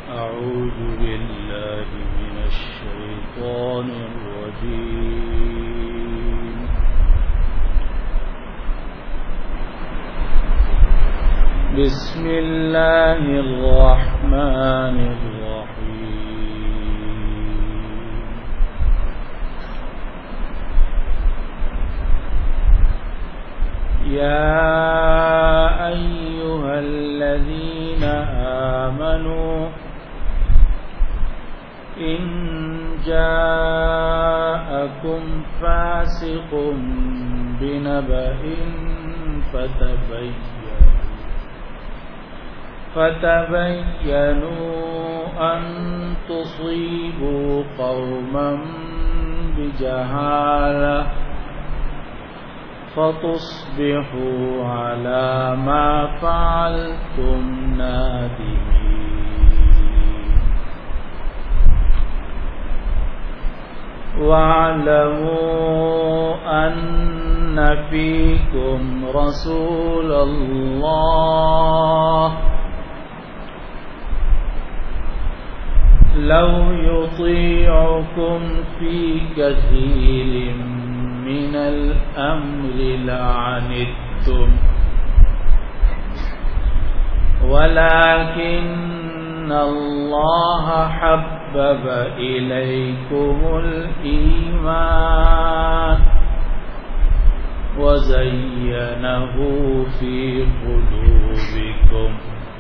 أعوذ بالله من الشيطان الرجيم. بسم الله الرحمن الرحيم. يا أيها الذين آمنوا إن جاءكم فاسق بنبأ فتبينوا أن تصيبوا قوما بجهالة فتصبحوا على ما فعلتم نادمين. واعلموا أن فيكم رسول الله لو يطيعكم في كثير من الأمر لعنتم ولكن الله حبب إليكم الإيمان وزينه في قلوبكم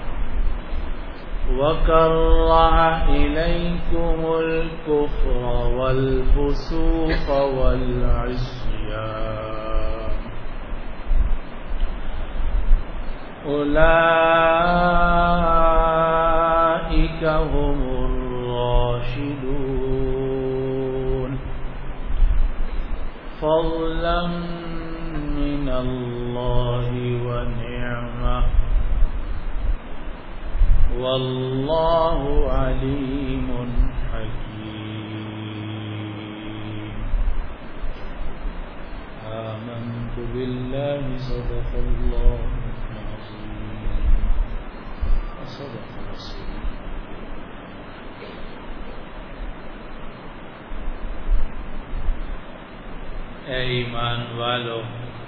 وكره إليكم الكفر والفسوق والعصيان أولئك هم الراشدون فضلا من الله ونعمة والله عليم حكيم. آمنت بالله صدق الله العظيم وصدق رسوله. اے ایمان والو،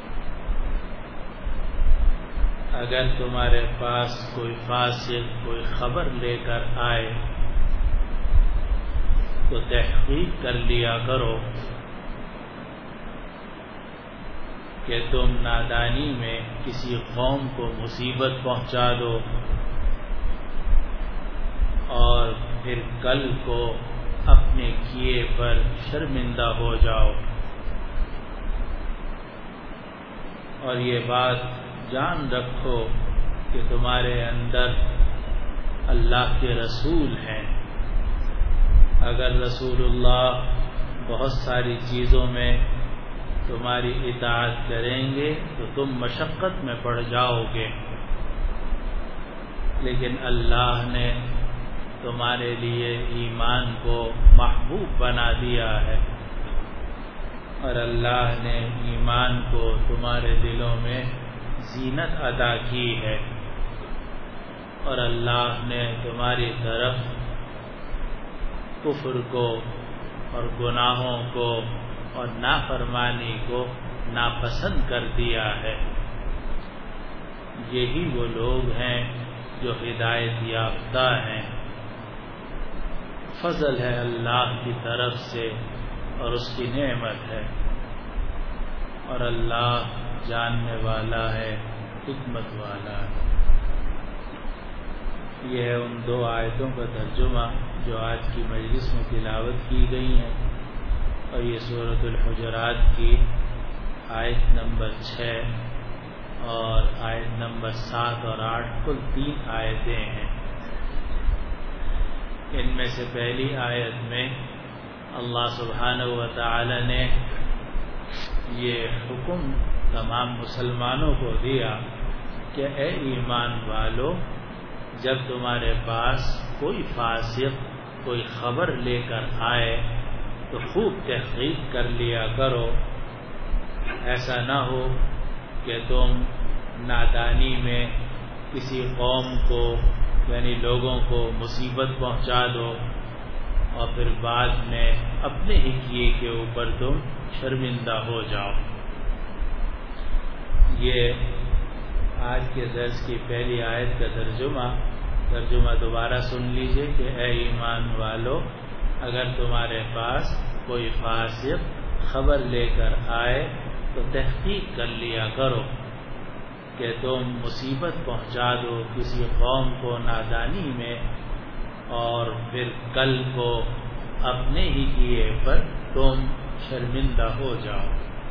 اگر تمہارے پاس کوئی فاسق کوئی خبر لے کر آئے تو تحقیق کر لیا کرو کہ تم نادانی میں کسی قوم کو مصیبت پہنچا دو اور پھر کل کو اپنے کیے پر شرمندہ ہو جاؤ. اور یہ بات جان رکھو کہ تمہارے اندر اللہ کے رسول ہیں. اگر رسول اللہ بہت ساری چیزوں میں تمہاری اطاعت کریں گے تو تم مشقت میں پڑ جاؤ گے، لیکن اللہ نے تمہارے لیے ایمان کو محبوب بنا دیا ہے اور اللہ نے ایمان کو تمہارے دلوں میں زینت عطا کی ہے اور اللہ نے تمہاری طرف کفر کو اور گناہوں کو اور نافرمانی کو ناپسند کر دیا ہے. یہی وہ لوگ ہیں جو ہدایت یافتہ ہیں. فضل ہے اللہ کی طرف سے اور اس کی نعمت ہے، اور اللہ جاننے والا ہے، حکمت والا ہے. یہ ہے ان دو آیتوں کا ترجمہ جو آج کی مجلس میں تلاوت کی گئی ہیں، اور یہ سورۃ الحجرات کی آیت نمبر 6 اور آیت نمبر 7 اور 8 کل 3 آیتیں ہیں. ان میں سے پہلی آیت میں اللہ سبحانہ و تعالی نے یہ حکم تمام مسلمانوں کو دیا کہ اے ایمان والو، جب تمہارے پاس کوئی فاسق کوئی خبر لے کر آئے تو خوب تحقیق کر لیا کرو. ایسا نہ ہو کہ تم نادانی میں کسی قوم کو یعنی لوگوں کو مصیبت پہنچا دو اور پھر بعد میں اپنے ہی کیے کے اوپر تم شرمندہ ہو جاؤ۔ یہ آج کے درس کی پہلی آیت کا ترجمہ دوبارہ سن لیجئے کہ اے ایمان والو، اگر تمہارے پاس کوئی فاسق خبر لے کر آئے تو تحقیق کر لیا کرو کہ تم مصیبت پہنچا دو کسی قوم کو نادانی میں، اور پھر کل کو اپنے ہی کیے پر تم شرمندہ ہو جاؤ۔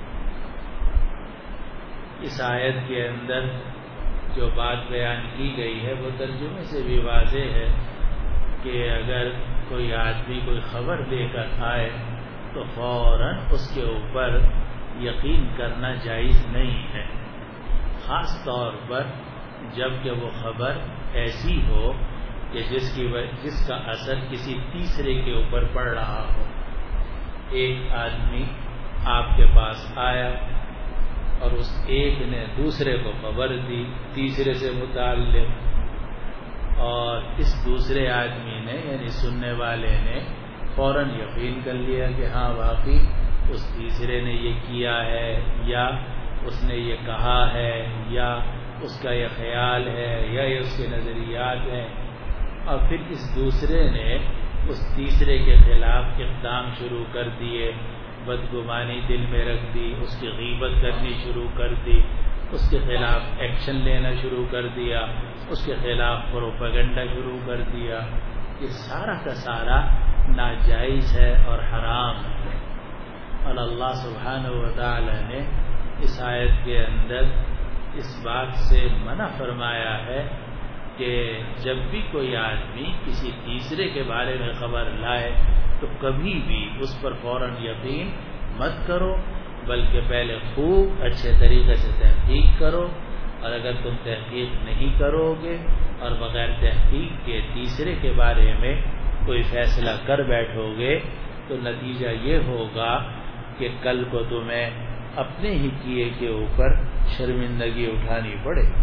اس آیت کے اندر جو بات بیان کی گئی ہے وہ ترجمے سے بھی واضح ہے کہ اگر کوئی آدمی کوئی خبر لے کر آئے تو فوراً اس کے اوپر یقین کرنا جائز نہیں ہے، خاص طور پر جب کہ وہ خبر ایسی ہو کہ جس کا اثر کسی تیسرے کے اوپر پڑ رہا ہو۔ ایک آدمی آپ کے پاس آیا اور اس ایک نے دوسرے کو خبر دی تیسرے سے متعلق، اور اس دوسرے آدمی نے یعنی سننے والے نے فوراً یقین کر لیا کہ ہاں واقعی اس تیسرے نے یہ کیا ہے، یا اس نے یہ کہا ہے، یا اس کا یہ خیال ہے، یا یہ اس کے نظریات ہیں، اور پھر اس دوسرے نے اس تیسرے کے خلاف اقدام شروع کر دیے، بدگمانی دل میں رکھ دی، اس کی غیبت کرنی شروع کر دی، اس کے خلاف ایکشن لینا شروع کر دیا، اس کے خلاف پروپیگنڈا شروع کر دیا، یہ سارا کا سارا ناجائز ہے اور حرام ہے۔ اور اللہ سبحانہ وتعالی نے اس آیت کے اندر اس بات سے منع فرمایا ہے کہ جب بھی کوئی آدمی کسی تیسرے کے بارے میں خبر لائے تو کبھی بھی اس پر فوراً یقین مت کرو، بلکہ پہلے خوب اچھے طریقے سے تحقیق کرو، اور اگر تم تحقیق نہیں کرو گے اور بغیر تحقیق کے تیسرے کے بارے میں کوئی فیصلہ کر بیٹھو گے تو نتیجہ یہ ہوگا کہ کل کو تمہیں اپنے ہی کیے کے اوپر شرمندگی اٹھانی پڑے گی۔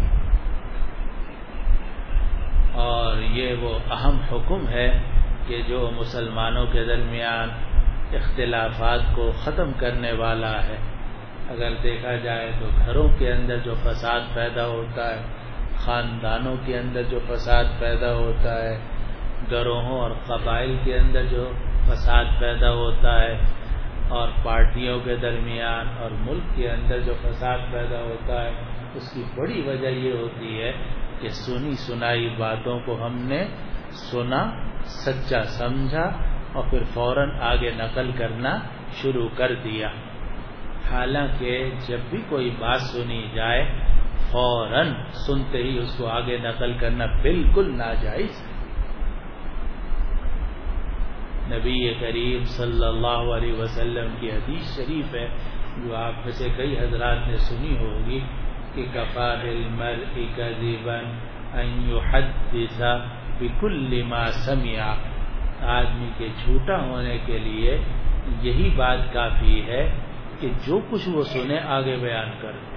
اور یہ وہ اہم حکم ہے کہ جو مسلمانوں کے درمیان اختلافات کو ختم کرنے والا ہے۔ اگر دیکھا جائے تو گھروں کے اندر جو فساد پیدا ہوتا ہے، خاندانوں کے اندر جو فساد پیدا ہوتا ہے، گروہوں اور قبائل کے اندر جو فساد پیدا ہوتا ہے، اور پارٹیوں کے درمیان اور ملک کے اندر جو فساد پیدا ہوتا ہے، اس کی بڑی وجہ یہ ہوتی ہے کہ سنی سنائی باتوں کو ہم نے سنا، سچا سمجھا اور پھر فوراً آگے نقل کرنا شروع کر دیا، حالانکہ جب بھی کوئی بات سنی جائے فوراً سنتے ہی اس کو آگے نقل کرنا بالکل ناجائز ہے۔ نبی کریم صلی اللہ علیہ وسلم کی حدیث شریف ہے جو آپ میں سے کئی حضرات نے سنی ہوگی کہ کفا بالمرء کذبا ان یحدث بکل ما سمع، آدمی کے جھوٹا ہونے کے لیے یہی بات کافی ہے کہ جو کچھ وہ سنے آگے بیان کر دے۔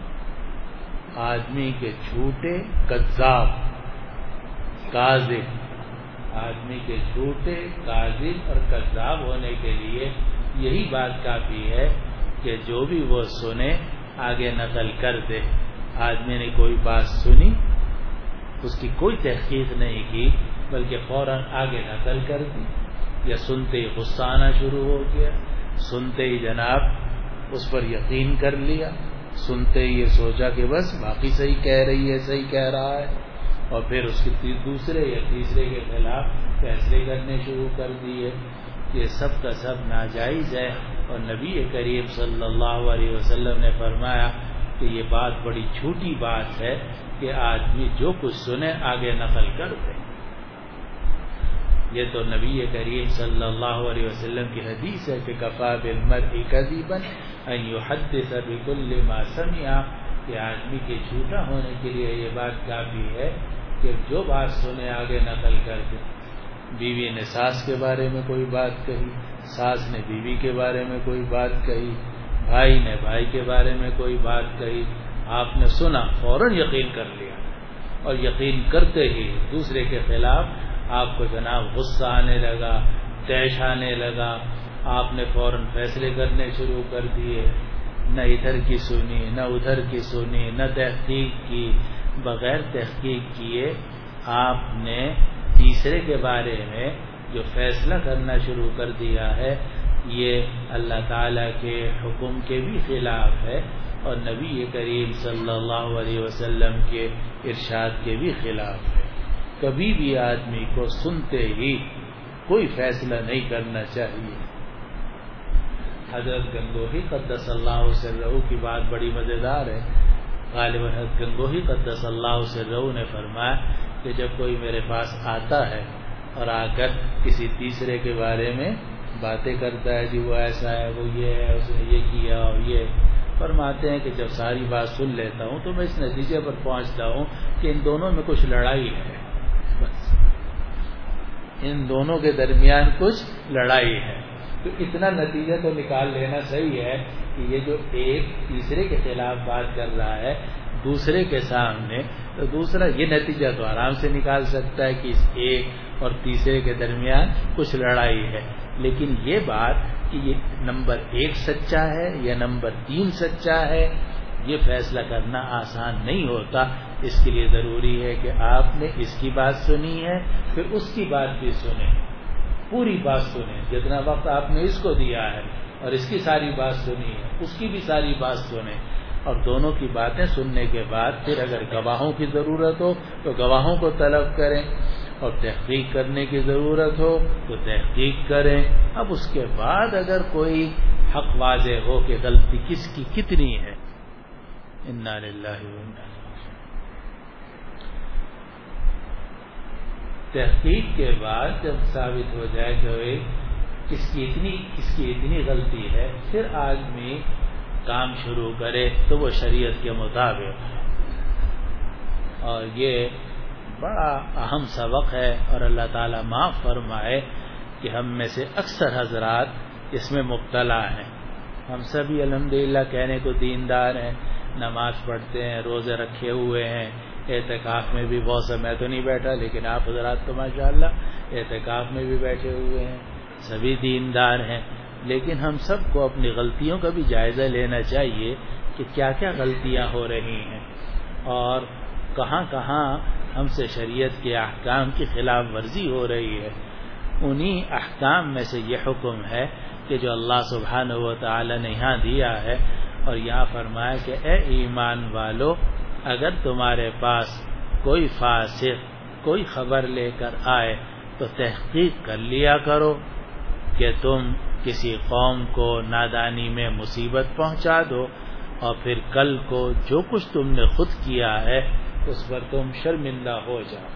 آدمی کے جھوٹے کذاب کاذب، آدمی کے جھوٹے کاذب اور کذاب ہونے کے لیے یہی بات کافی ہے کہ جو بھی وہ سنے آگے نقل کر دے۔ آدمی نے کوئی بات سنی، اس کی کوئی تحقیق نہیں کی، بلکہ فوراً آگے نقل کر دی، یا سنتے ہی غصہ آنا شروع ہو گیا، سنتے ہی جناب اس پر یقین کر لیا، سنتے ہی یہ سوچا کہ بس باقی صحیح کہہ رہی ہے، صحیح کہہ رہا ہے، اور پھر اس کے دوسرے یا تیسرے کے خلاف فیصلے کرنے شروع کر دیے۔ یہ سب کا سب ناجائز ہے، اور نبی کریم صلی اللہ علیہ وسلم نے فرمایا کہ یہ بات بڑی جھوٹی بات ہے کہ آدمی جو کچھ سنے آگے نقل کر دے۔ یہ تو نبی کریم صلی اللہ علیہ وسلم کی حدیث ہے کہ کفا بالمرء کذبا ان یحدث بکل ما سمع، کہ آدمی کے جھوٹا ہونے کے لیے یہ بات کافی ہے کہ جو بات سنے آگے نقل کر دے۔ بیوی نے ساس کے بارے میں کوئی بات کہی، ساس نے بیوی کے بارے میں کوئی بات کہی، بھائی نے بھائی کے بارے میں کوئی بات کہی، آپ نے سنا فوراً یقین کر لیا، اور یقین کرتے ہی دوسرے کے خلاف آپ کو جناب غصہ آنے لگا، طیش آنے لگا، آپ نے فوراً فیصلے کرنے شروع کر دیے، نہ ادھر کی سنی نہ ادھر کی سنی، نہ تحقیق کی، بغیر تحقیق کیے آپ نے تیسرے کے بارے میں جو فیصلہ کرنا شروع کر دیا ہے، یہ اللہ تعالیٰ کے حکم کے بھی خلاف ہے اور نبی کریم صلی اللہ علیہ وسلم کے ارشاد کے بھی خلاف ہے۔ کبھی بھی آدمی کو سنتے ہی کوئی فیصلہ نہیں کرنا چاہیے۔ حضرت گنگوہی قدس اللہ سرہ کی بات بڑی مزیدار ہے۔ غالباً حضرت گنگوہی قدس اللہ سرہ نے فرمایا کہ جب کوئی میرے پاس آتا ہے اور آ کر کسی تیسرے کے بارے میں باتیں کرتا ہے، جی وہ ایسا ہے، وہ یہ ہے، اس نے یہ کیا اور یہ، فرماتے ہیں کہ جب ساری بات سن لیتا ہوں تو میں اس نتیجے پر پہنچتا ہوں کہ ان دونوں میں کچھ لڑائی ہے، بس ان دونوں کے درمیان کچھ لڑائی ہے۔ تو اتنا نتیجہ تو نکال لینا صحیح ہے کہ یہ جو ایک تیسرے کے خلاف بات کر رہا ہے دوسرے کے سامنے، تو دوسرا یہ نتیجہ تو آرام سے نکال سکتا ہے کہ اس ایک اور تیسرے کے درمیان کچھ لڑائی ہے، لیکن یہ بات کہ یہ نمبر 1 سچا ہے یا نمبر 3 سچا ہے، یہ فیصلہ کرنا آسان نہیں ہوتا۔ اس کے لیے ضروری ہے کہ آپ نے اس کی بات سنی ہے، پھر اس کی بات بھی سنیں، پوری بات سنیں، جتنا وقت آپ نے اس کو دیا ہے، اور اس کی ساری بات سنی ہے، اس کی بھی ساری بات سنیں، اور دونوں کی باتیں سننے کے بعد پھر اگر گواہوں کی ضرورت ہو تو گواہوں کو طلب کریں، اور تحقیق کرنے کی ضرورت ہو تو تحقیق کریں۔ اب اس کے بعد اگر کوئی حق واضح ہو کہ غلطی کس کی کتنی ہے، انا للہ و انا الیہ۔ تحقیق کے بعد جب ثابت ہو جائے کہ اس کی اتنی غلطی ہے، پھر آدمی کام شروع کرے تو وہ شریعت کے مطابق ہے، اور یہ بڑا اہم سبق ہے، اور اللہ تعالیٰ معاف فرمائے کہ ہم میں سے اکثر حضرات اس میں مبتلا ہیں۔ ہم سبھی الحمدللہ کہنے کو دیندار ہیں، نماز پڑھتے ہیں، روزے رکھے ہوئے ہیں، اعتکاف میں بھی بہت سا، میں تو نہیں بیٹھا لیکن آپ حضرات تو ماشاءاللہ اعتکاف میں بھی بیٹھے ہوئے ہیں، سبھی دیندار ہیں، لیکن ہم سب کو اپنی غلطیوں کا بھی جائزہ لینا چاہیے کہ کیا کیا غلطیاں ہو رہی ہیں اور کہاں کہاں ہم سے شریعت کے احکام کی خلاف ورزی ہو رہی ہے۔ انہی احکام میں سے یہ حکم ہے کہ جو اللہ سبحانہ و تعالی نے یہاں دیا ہے، اور یہاں فرمایا کہ اے ایمان والو، اگر تمہارے پاس کوئی فاسق کوئی خبر لے کر آئے تو تحقیق کر لیا کرو کہ تم کسی قوم کو نادانی میں مصیبت پہنچا دو، اور پھر کل کو جو کچھ تم نے خود کیا ہے اس پر تم شرمندہ ہو جاؤ۔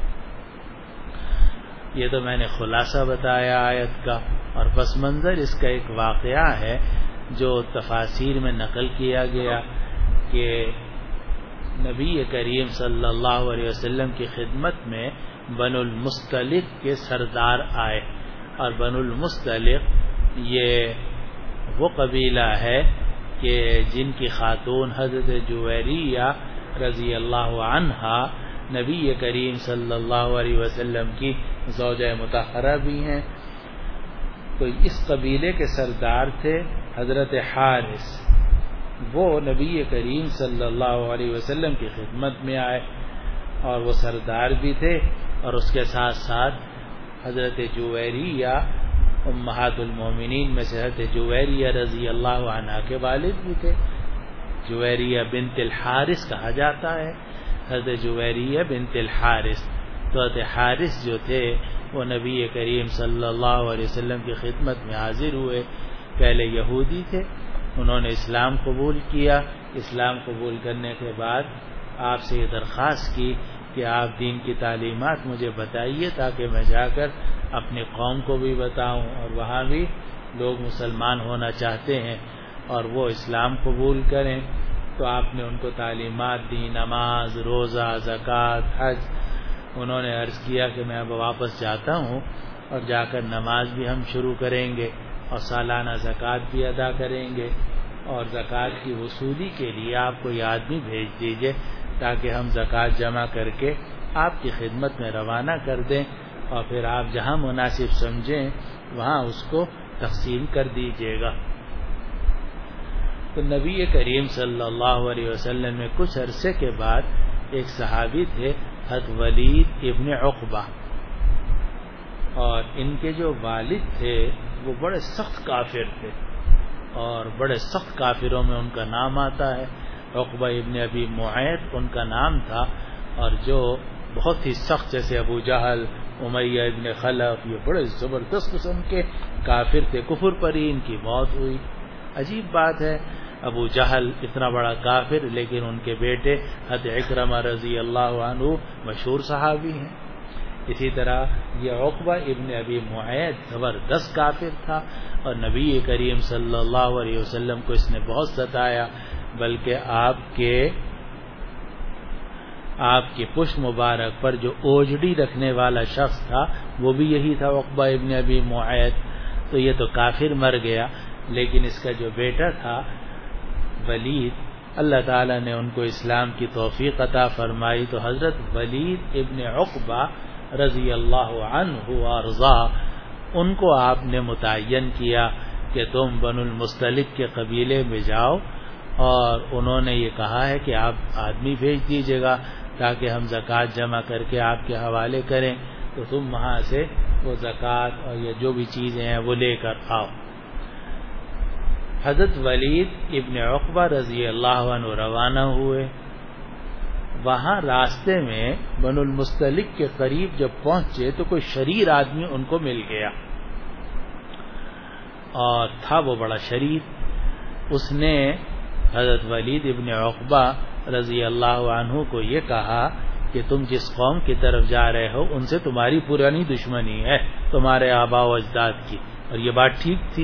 یہ تو میں نے خلاصہ بتایا آیت کا، اور پس منظر اس کا ایک واقعہ ہے جو تفاسیر میں نقل کیا گیا کہ نبی کریم صلی اللہ علیہ وسلم کی خدمت میں بنو المصطلق کے سردار آئے، اور بنو المصطلق یہ وہ قبیلہ ہے کہ جن کی خاتون حضرت جویریہ رضی اللہ عنہا نبی کریم صلی اللہ علیہ وسلم کی زوجہ مطہرہ بھی ہیں۔ تو اس قبیلے کے سردار تھے حضرت حارث، وہ نبی کریم صلی اللہ علیہ وسلم کی خدمت میں آئے، اور وہ سردار بھی تھے، اور اس کے ساتھ ساتھ حضرت جویریہ امہات المومنین میں سے حضرت جویریہ رضی اللہ عنہ کے والد بھی تھے، جویریہ بنت الحارث کہا جاتا ہے، حضرت جویریہ بنت الحارث۔ تو حضرت حارث جو تھے وہ نبی کریم صلی اللہ علیہ وسلم کی خدمت میں حاضر ہوئے، پہلے یہودی تھے، انہوں نے اسلام قبول کیا، اسلام قبول کرنے کے بعد آپ سے یہ درخواست کی کہ آپ دین کی تعلیمات مجھے بتائیے تاکہ میں جا کر اپنی قوم کو بھی بتاؤں، اور وہاں بھی لوگ مسلمان ہونا چاہتے ہیں اور وہ اسلام قبول کریں۔ تو آپ نے ان کو تعلیمات دی، نماز، روزہ، زکوٰۃ، حج۔ انہوں نے عرض کیا کہ میں اب واپس جاتا ہوں، اور جا کر نماز بھی ہم شروع کریں گے، اور سالانہ زکوٰۃ بھی ادا کریں گے، اور زکوٰۃ کی وصولی کے لیے آپ کوئی آدمی بھیج دیجئے تاکہ ہم زکوٰۃ جمع کر کے آپ کی خدمت میں روانہ کر دیں اور پھر آپ جہاں مناسب سمجھیں وہاں اس کو تقسیم کر دیجیے گا۔ تو نبی کریم صلی اللہ علیہ وسلم میں کچھ عرصے کے بعد ایک صحابی تھے حضرت ولید ابن عقبہ، اور ان کے جو والد تھے وہ بڑے سخت کافر تھے، اور بڑے سخت کافروں میں ان کا نام آتا ہے۔ عقبہ ابن ابی معیط ان کا نام تھا، اور جو بہت ہی سخت، جیسے ابو جہل، امیہ ابن خلف، یہ بڑے زبردست قسم کے کافر تھے، کفر پر ہی ان کی موت ہوئی۔ عجیب بات ہے، ابو جہل اتنا بڑا کافر، لیکن ان کے بیٹے حضرت اکرمہ رضی اللہ عنہ مشہور صحابی ہیں۔ اسی طرح یہ عقبہ ابن ابی معیط زبردست کافر تھا، اور نبی کریم صلی اللہ علیہ وسلم کو اس نے بہت ستایا، بلکہ آپ کی پشت مبارک پر جو اوجڑی رکھنے والا شخص تھا وہ بھی یہی تھا، عقبہ ابن ابی معیط۔ تو یہ تو کافر مر گیا، لیکن اس کا جو بیٹا تھا ولید، اللہ تعالیٰ نے ان کو اسلام کی توفیق عطا فرمائی، تو حضرت ولید ابن عقبہ رضی اللہ عنہ وارضا، ان کو آپ نے متعین کیا کہ تم بنو المستلق کے قبیلے میں جاؤ، اور انہوں نے یہ کہا ہے کہ آپ آدمی بھیج دیجیے گا تاکہ ہم زکوٰۃ جمع کر کے آپ کے حوالے کریں، تو تم وہاں سے وہ زکوٰۃ اور یہ جو بھی چیزیں ہیں وہ لے کر آؤ۔ حضرت ولید ابن عقبہ رضی اللہ عنہ روانہ ہوئے۔ وہاں راستے میں بنو المستلق کے قریب جب پہنچے تو کوئی شریر آدمی ان کو مل گیا، اور تھا وہ بڑا شریر۔ اس نے حضرت ولید ابن عقبہ رضی اللہ عنہ کو یہ کہا کہ تم جس قوم کی طرف جا رہے ہو ان سے تمہاری پرانی دشمنی ہے، تمہارے آباء و اجداد کی۔ اور یہ بات ٹھیک تھی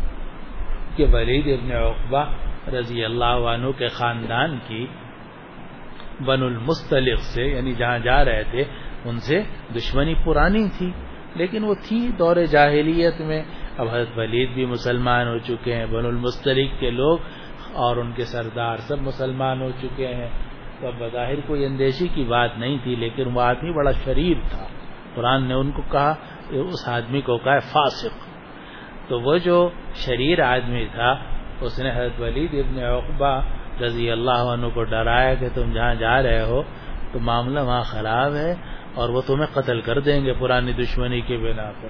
کہ ولید ابن عقبہ رضی اللہ عنہ کے خاندان کی بنو المستلق سے، یعنی جہاں جا رہے تھے، ان سے دشمنی پرانی تھی، لیکن وہ تھی دور جاہلیت میں۔ اب حضرت ولید بھی مسلمان ہو چکے ہیں، بنو المستلق کے لوگ اور ان کے سردار سب مسلمان ہو چکے ہیں، تو اب بظاہر کوئی اندیشی کی بات نہیں تھی، لیکن وہ آدمی بڑا شریر تھا۔ قرآن نے ان کو کہا، اس آدمی کو کہا فاسق۔ تو وہ جو شریر آدمی تھا اس نے حضرت ولید ابن عقبہ رضی اللہ عنہ کو ڈرایا کہ تم جہاں جا رہے ہو تو معاملہ وہاں خراب ہے اور وہ تمہیں قتل کر دیں گے پرانی دشمنی کے بنا پر۔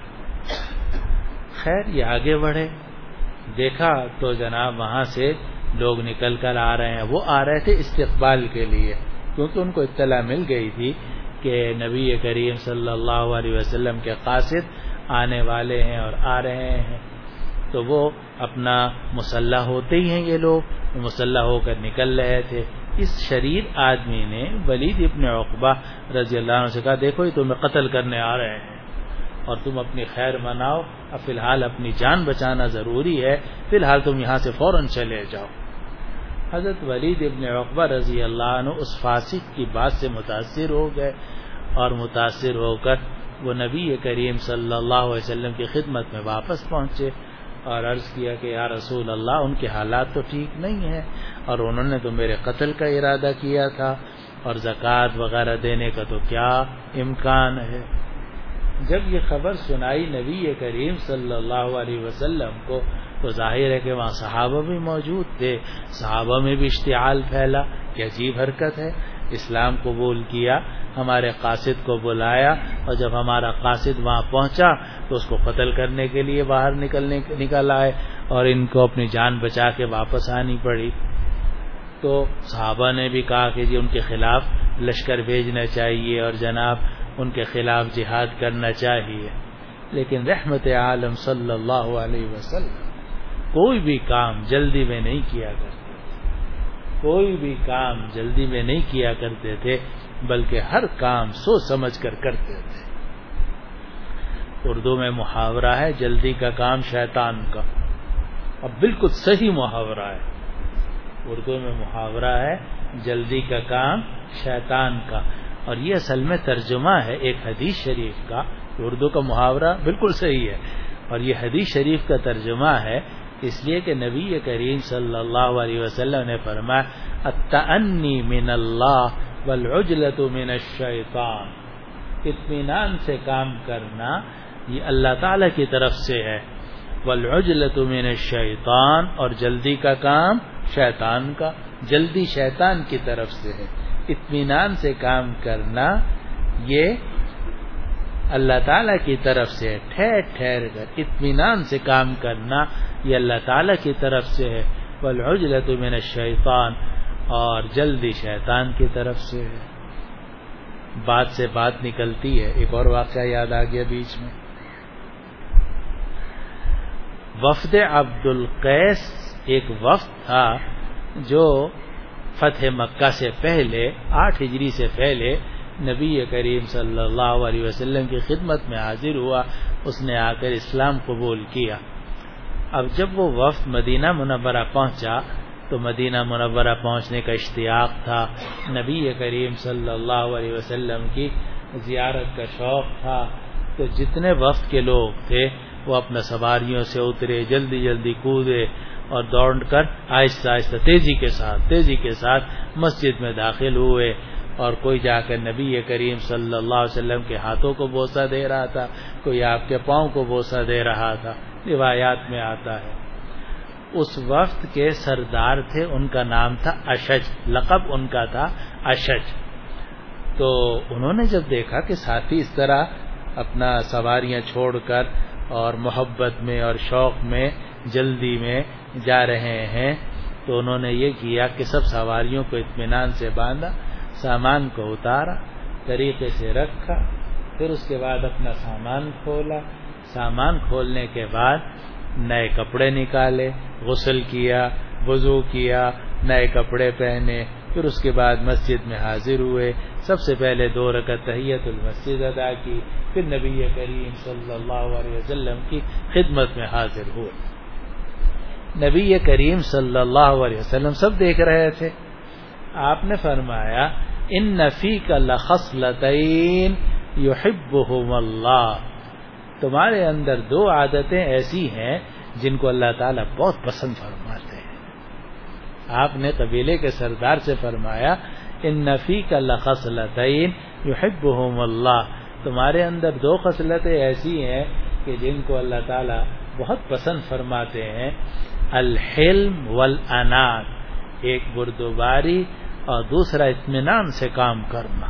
خیر یہ آگے بڑھے، دیکھا تو جناب وہاں سے لوگ نکل کر آ رہے ہیں۔ وہ آ رہے تھے استقبال کے لیے، کیونکہ ان کو اطلاع مل گئی تھی کہ نبی کریم صلی اللہ علیہ وسلم کے قاصد آنے والے ہیں اور آ رہے ہیں، تو وہ اپنا مسلح ہوتے ہی ہیں، یہ لوگ مسلح ہو کر نکل رہے تھے۔ اس شریر آدمی نے ولید ابن عقبہ رضی اللہ عنہ سے کہا دیکھو یہ تمہیں قتل کرنے آ رہے ہیں اور تم اپنی خیر مناؤ، اب فی الحال اپنی جان بچانا ضروری ہے، فی الحال تم یہاں سے فوراً چلے جاؤ۔ حضرت ولید ابن عقبہ رضی اللہ عنہ اس فاسق کی بات سے متاثر ہو گئے، اور متاثر ہو کر وہ نبی کریم صلی اللہ علیہ وسلم کی خدمت میں واپس پہنچے اور عرض کیا کہ یا رسول اللہ ان کے حالات تو ٹھیک نہیں ہیں، اور انہوں نے تو میرے قتل کا ارادہ کیا تھا، اور زکوٰۃ وغیرہ دینے کا تو کیا امکان ہے۔ جب یہ خبر سنائی نبی کریم صلی اللہ علیہ وسلم کو تو ظاہر ہے کہ وہاں صحابہ بھی موجود تھے، صحابہ میں بھی اشتعال پھیلا کہ عجیب حرکت ہے، اسلام قبول کیا، ہمارے قاصد کو بلایا، اور جب ہمارا قاصد وہاں پہنچا تو اس کو قتل کرنے کے لیے باہر نکل آئے، اور ان کو اپنی جان بچا کے واپس آنی پڑی۔ تو صحابہ نے بھی کہا کہ جی ان کے خلاف لشکر بھیجنا چاہیے اور جناب ان کے خلاف جہاد کرنا چاہیے، لیکن رحمت عالم صلی اللہ علیہ وسلم کوئی بھی کام جلدی میں نہیں کیا کرتے، کوئی بھی کام جلدی میں نہیں کیا کرتے تھے، بلکہ ہر کام سوچ سمجھ کر کرتے تھے۔ اردو میں محاورہ ہے جلدی کا کام شیطان کا، اب بالکل صحیح محاورہ ہے، اردو میں محاورہ ہے جلدی کا کام شیطان کا، اور یہ اصل میں ترجمہ ہے ایک حدیث شریف کا۔ اردو کا محاورہ بالکل صحیح ہے، اور یہ حدیث شریف کا ترجمہ ہے، اس لیے کہ نبی کریم صلی اللہ علیہ وسلم نے فرمایا التأنی من اللہ والعجلۃ من الشیطان، اطمینان سے کام کرنا یہ اللہ تعالی کی طرف سے ہے. والعجلۃ من الشیطان، اور جلدی کا کام شیطان کا، جلدی شیطان کی طرف سے ہے. اطمینان سے کام کرنا یہ اللہ تعالیٰ کی طرف سے ہے. ٹھہر ٹھہر کر اطمینان سے کام کرنا یہ اللہ تعالیٰ کی طرف سے ہے. والعجلۃ من الشیطان، اور جلدی شیطان کی طرف سے ہے. بات سے بات نکلتی ہے. ایک اور واقعہ یاد آ گیا بیچ میں. وفد عبد القیس ایک وفد تھا جو فتح مکہ سے پہلے 8 ہجری سے پہلے نبی کریم صلی اللہ علیہ وسلم کی خدمت میں حاضر ہوا. اس نے آ کر اسلام قبول کیا. اب جب وہ وفد مدینہ منورہ پہنچا تو مدینہ منورہ پہنچنے کا اشتیاق تھا. نبی کریم صلی اللہ علیہ وسلم کی زیارت کا شوق تھا. تو جتنے وفد کے لوگ تھے وہ اپنے سواریوں سے اترے، جلدی جلدی کودے اور دوڑ کر آہستہ آہستہ تیزی کے ساتھ مسجد میں داخل ہوئے. اور کوئی جا کر نبی کریم صلی اللہ علیہ وسلم کے ہاتھوں کو بوسہ دے رہا تھا، کوئی آپ کے پاؤں کو بوسہ دے رہا تھا. روایات میں آتا ہے. اس وفد کے سردار تھے، ان کا نام تھا اشج، لقب ان کا تھا اشج. تو انہوں نے جب دیکھا کہ ساتھی اس طرح اپنا سواریاں چھوڑ کر اور محبت میں اور شوق میں جلدی میں جا رہے ہیں، تو انہوں نے یہ کیا کہ سب سواریوں کو اطمینان سے باندھا، سامان کو اتارا، طریقے سے رکھا. پھر اس کے بعد اپنا سامان کھولا. سامان کھولنے کے بعد نئے کپڑے نکالے، غسل کیا، وضو کیا، نئے کپڑے پہنے. پھر اس کے بعد مسجد میں حاضر ہوئے. سب سے پہلے 2 رکعت تحیۃ المسجد ادا کی. پھر نبی کریم صلی اللہ علیہ وسلم کی خدمت میں حاضر ہوئے. نبی کریم صلی اللہ علیہ وسلم سب دیکھ رہے تھے. آپ نے فرمایا ان فیک لخصلتین یحبہم اللہ، تمہارے اندر 2 عادتیں ایسی ہیں جن کو اللہ تعالیٰ بہت پسند فرماتے ہیں. آپ نے قبیلے کے سردار سے فرمایا ان فیک لخصلتین یحبہم اللہ، تمہارے اندر 2 خصلتیں ایسی ہیں کہ جن کو اللہ تعالیٰ بہت پسند فرماتے ہیں. الحلم والانات، ایک بردباری اور دوسرا اطمینان سے کام کرنا.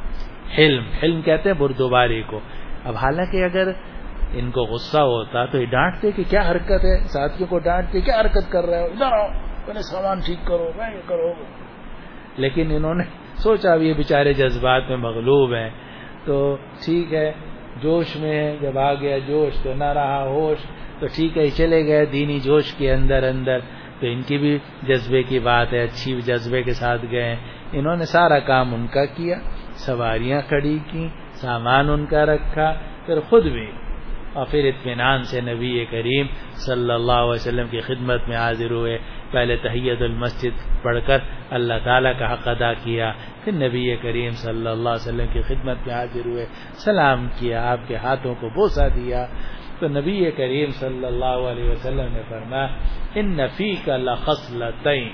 حلم کہتے ہیں بردباری کو. اب حالانکہ اگر ان کو غصہ ہوتا تو یہ ڈانٹتے کہ کیا حرکت ہے، ساتھیوں کو ڈانٹتے کیا حرکت کر رہے ہو، ادھر آؤ، پہلے سامان ٹھیک کرو، میں یہ کرو. لیکن انہوں نے سوچا اب یہ بیچارے جذبات میں مغلوب ہیں تو ٹھیک ہے، جوش میں ہے، جب آ گیا جوش تو نہ رہا ہوش، تو ٹھیک ہے چلے گئے دینی جوش کے اندر. تو ان کی بھی جذبے کی بات ہے، اچھی جذبے کے ساتھ گئے. انہوں نے سارا کام ان کا کیا، سواریاں کھڑی کی، سامان ان کا رکھا، پھر خود بھی، اور پھر اطمینان سے نبی کریم صلی اللہ علیہ وسلم کی خدمت میں حاضر ہوئے. پہلے تحیۃ المسجد پڑھ کر اللہ تعالیٰ کا حق ادا کیا، پھر نبی کریم صلی اللہ علیہ وسلم کی خدمت میں حاضر ہوئے، سلام کیا، آپ کے ہاتھوں کو بوسہ دیا. تو نبی کریم صلی اللہ علیہ وسلم نے فرمایا ان فیک لخصلتین،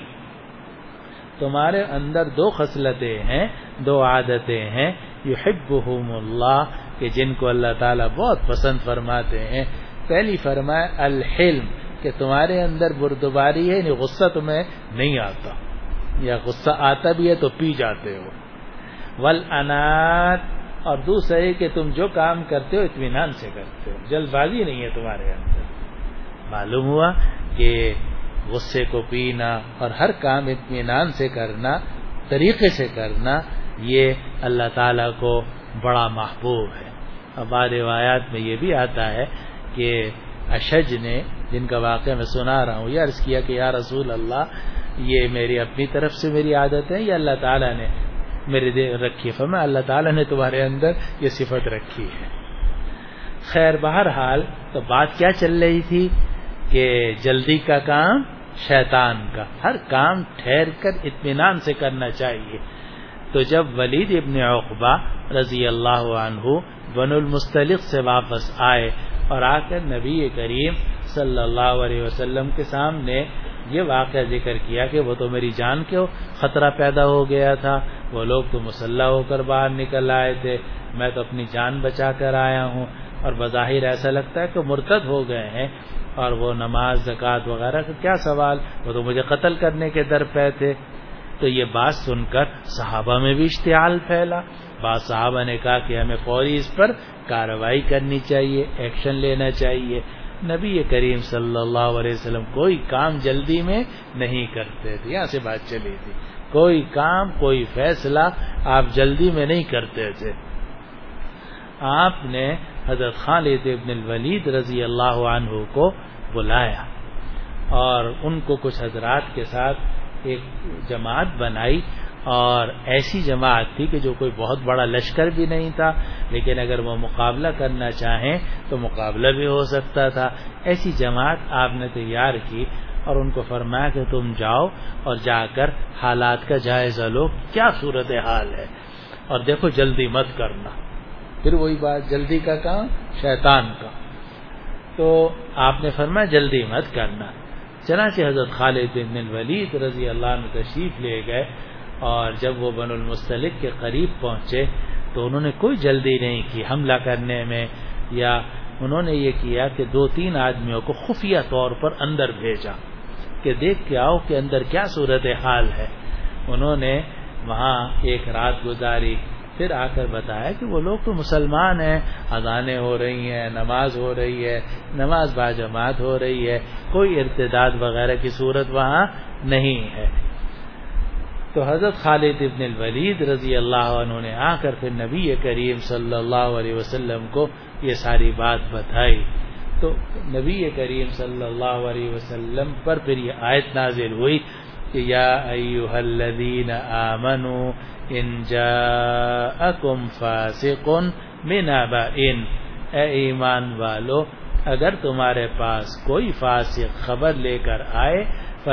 تمہارے اندر 2 خصلتیں ہیں، 2 عادتیں ہیں، یحبہم اللہ، کہ جن کو اللہ تعالیٰ بہت پسند فرماتے ہیں. پہلی فرمایا الحلم، کہ تمہارے اندر بردباری ہے، یعنی غصہ تمہیں نہیں آتا، یا غصہ آتا بھی ہے تو پی جاتے ہو. والانات، اور دوسرا ہے کہ تم جو کام کرتے ہو اطمینان سے کرتے ہو، جلد بازی نہیں ہے تمہارے اندر. معلوم ہوا کہ غصے کو پینا اور ہر کام اطمینان سے کرنا، طریقے سے کرنا، یہ اللہ تعالیٰ کو بڑا محبوب ہے. اور بعض روایات میں یہ بھی آتا ہے کہ اشج نے، جن کا واقعہ میں سنا رہا ہوں، یہ عرض کیا کہ یا رسول اللہ، یہ میری اپنی طرف سے میری عادت ہے یا اللہ تعالیٰ نے میرے دل رکھی؟ فرمایا اللہ تعالیٰ نے تمہارے اندر یہ صفت رکھی ہے. خیر بہرحال تو بات کیا چل رہی تھی کہ جلدی کا کام شیطان کا، ہر کام ٹھہر کر اطمینان سے کرنا چاہیے. تو جب ولید ابن عقبہ رضی اللہ عنہ بنو المستلق سے واپس آئے اور آ کر نبی کریم صلی اللہ علیہ وسلم کے سامنے یہ واقعہ ذکر کیا کہ وہ تو میری جان کے خطرہ پیدا ہو گیا تھا، وہ لوگ تو مسلح ہو کر باہر نکل آئے تھے، میں تو اپنی جان بچا کر آیا ہوں، اور بظاہر ایسا لگتا ہے کہ مرتد ہو گئے ہیں، اور وہ نماز زکوٰۃ وغیرہ کا کیا سوال، وہ تو مجھے قتل کرنے کے در پہ تھے۔ تو یہ بات سن کر صحابہ میں بھی اشتعال پھیلا، بعض صحابہ نے کہا کہ ہمیں فوری اس پر کارروائی کرنی چاہیے، ایکشن لینا چاہیے۔ نبی کریم صلی اللہ علیہ وسلم کوئی کام جلدی میں نہیں کرتے تھے، یہاں سے بات چلی تھی، کوئی کام کوئی فیصلہ آپ جلدی میں نہیں کرتے تھے۔ آپ نے حضرت خالد ابن الولید رضی اللہ عنہ کو بلایا اور ان کو کچھ حضرات کے ساتھ ایک جماعت بنائی، اور ایسی جماعت تھی کہ جو کوئی بہت بڑا لشکر بھی نہیں تھا، لیکن اگر وہ مقابلہ کرنا چاہیں تو مقابلہ بھی ہو سکتا تھا۔ ایسی جماعت آپ نے تیار کی اور ان کو فرمایا کہ تم جاؤ اور جا کر حالات کا جائزہ لو، کیا صورتحال ہے، اور دیکھو جلدی مت کرنا۔ پھر وہی بات، جلدی کا کام شیطان کا، تو آپ نے فرمایا جلدی مت کرنا۔ چنانچہ حضرت خالد بن الولید رضی اللہ عنہ تشریف لے گئے، اور جب وہ بنو المستلق کے قریب پہنچے تو انہوں نے کوئی جلدی نہیں کی حملہ کرنے میں، یا انہوں نے یہ کیا کہ 2-3 آدمیوں کو خفیہ طور پر اندر بھیجا کہ دیکھ کے آؤ کہ اندر کیا صورتحال ہے۔ انہوں نے وہاں ایک رات گزاری، پھر آ کر بتایا کہ وہ لوگ تو مسلمان ہیں، اذانیں ہو رہی ہیں، نماز ہو رہی ہے، نماز باجماعت ہو رہی ہے، کوئی ارتداد وغیرہ کی صورت وہاں نہیں ہے۔ تو حضرت خالد ابن الولید رضی اللہ عنہ نے آ کر پھر نبی کریم صلی اللہ علیہ وسلم کو یہ ساری بات بتائی، تو نبی کریم صلی اللہ علیہ وسلم پر پھر یہ آیت نازل ہوئی کہ یا ایھا الذین آمنوا ان جاءکم فاسق بنبأ، اے ایمان والو اگر تمہارے پاس کوئی فاسق خبر لے کر آئے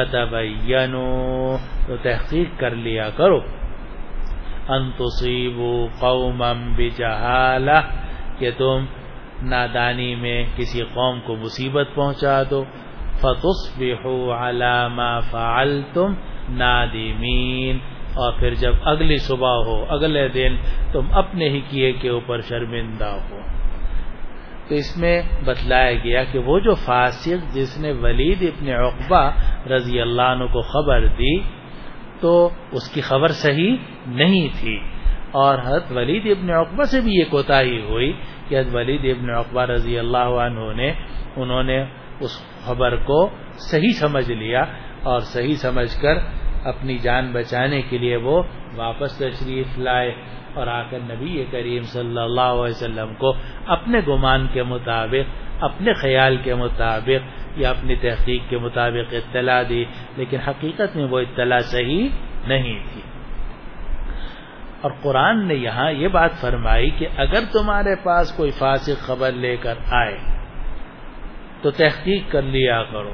فتبینوا، تو تحقیق کر لیا کرو، ان تصیبوا قوما بجہالہ، کہ تم نادانی میں کسی قوم کو مصیبت پہنچا دو، فتصبحوا علی ما فعلتم نادمین، اور پھر جب اگلی صبح ہو، اگلے دن تم اپنے ہی کیے کے اوپر شرمندہ ہو۔ تو اس میں بتلایا گیا کہ وہ جو فاسق جس نے ولید ابن عقبہ رضی اللہ عنہ کو خبر دی تو اس کی خبر صحیح نہیں تھی، اور حضرت ولید ابن عقبہ سے بھی یہ کوتاہی ہوئی کہ حضرت ولید ابن عقبہ رضی اللہ عنہ انہوں نے اس خبر کو صحیح سمجھ لیا، اور صحیح سمجھ کر اپنی جان بچانے کے لیے وہ واپس تشریف لائے، اور آ کر نبی کریم صلی اللہ علیہ وسلم کو اپنے گمان کے مطابق، اپنے خیال کے مطابق یا اپنی تحقیق کے مطابق اطلاع دی، لیکن حقیقت میں وہ اطلاع صحیح نہیں تھی۔ اور قرآن نے یہاں یہ بات فرمائی کہ اگر تمہارے پاس کوئی فاسق خبر لے کر آئے تو تحقیق کر لیا کرو۔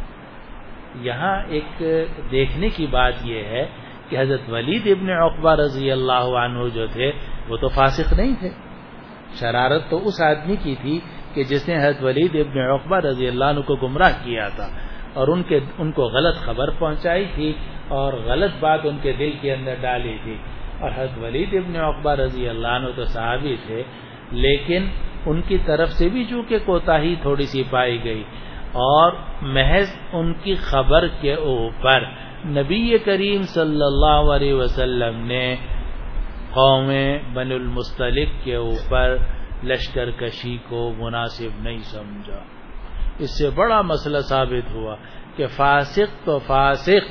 یہاں ایک دیکھنے کی بات یہ ہے کہ حضرت ولید ابن عقبہ رضی اللہ عنہ جو تھے وہ تو فاسق نہیں تھے، شرارت تو اس آدمی کی تھی کہ جس نے حضرت ولید ابن عقبہ رضی اللہ عنہ کو گمراہ کیا تھا، اور ان کو غلط خبر پہنچائی تھی اور غلط بات ان کے دل کے اندر ڈالی تھی۔ اور حضرت ولید ابن عقبہ رضی اللہ عنہ تو صحابی تھے، لیکن ان کی طرف سے بھی چونکہ کوتاہی تھوڑی سی پائی گئی، اور محض ان کی خبر کے اوپر نبی کریم صلی اللہ علیہ وسلم نے قوم بنو المستلق کے اوپر لشکر کشی کو مناسب نہیں سمجھا۔ اس سے بڑا مسئلہ ثابت ہوا کہ فاسق تو فاسق،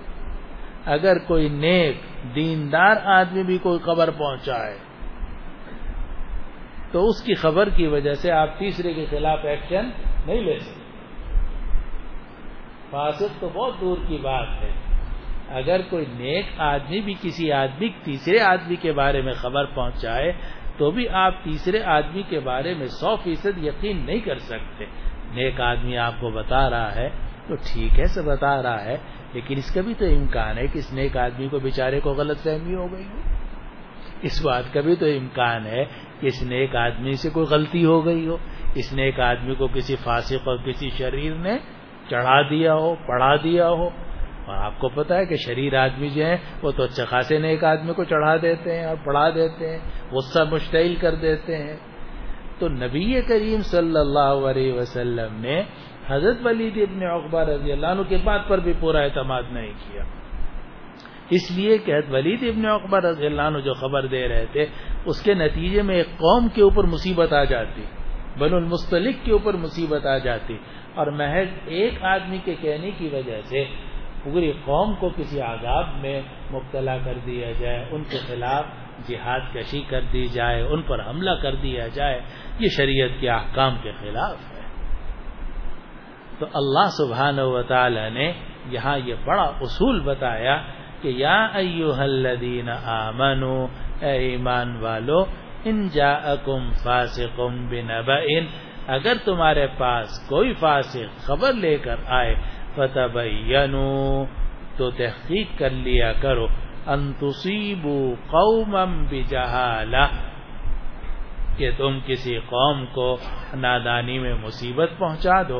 اگر کوئی نیک دیندار آدمی بھی کوئی خبر پہنچائے تو اس کی خبر کی وجہ سے آپ تیسرے کے خلاف ایکشن نہیں لے سکتے۔ فاسق تو بہت دور کی بات ہے، اگر کوئی نیک آدمی بھی کسی آدمی تیسرے آدمی کے بارے میں خبر پہنچائے تو بھی آپ تیسرے آدمی کے بارے میں 100% یقین نہیں کر سکتے۔ نیک آدمی آپ کو بتا رہا ہے تو ٹھیک ہے، سے بتا رہا ہے، لیکن اس کا بھی تو امکان ہے کہ اس نیک آدمی کو بیچارے کو غلط فہمی ہو گئی ہو، اس بات کا بھی تو امکان ہے کہ اس نیک آدمی سے کوئی غلطی ہو گئی ہو، اس نیک آدمی کو کسی فاسق اور کسی شریر نے چڑھا دیا ہو، پڑھا دیا ہو۔ اور آپ کو پتا ہے کہ شریر آدمی جو ہیں وہ تو اچھے خاصے نیک آدمی کو چڑھا دیتے ہیں اور پڑھا دیتے ہیں، غصہ مشتعل کر دیتے ہیں. تو نبی کریم صلی اللہ علیہ وسلم نے حضرت ولید ابن عقبہ رضی اللہ عنہ کی بات پر بھی پورا اعتماد نہیں کیا، اس لیے کہ حضرت ولید ابن عقبہ رضی اللہ عنہ جو خبر دے رہے تھے اس کے نتیجے میں ایک قوم کے اوپر مصیبت آ جاتی، بنو المصطلق کے اوپر مصیبت آ جاتی، اور محض ایک آدمی کے کہنے کی وجہ سے پوری قوم کو کسی عذاب میں مبتلا کر دیا جائے، ان کے خلاف جہاد کشی کر دی جائے، ان پر حملہ کر دیا جائے، یہ شریعت کے احکام کے خلاف ہے. تو اللہ سبحانہ و تعالی نے یہاں یہ بڑا اصول بتایا کہ یا ایھا الذین آمنوا، اے ایمان والو، ان جاءکم فاسق بنبأ، اگر تمہارے پاس کوئی فاسق خبر لے کر آئے، فتبینوا، تو تحقیق کر لیا کرو، ان تصیبوا قوما بجہالہ، کہ تم کسی قوم کو نادانی میں مصیبت پہنچا دو،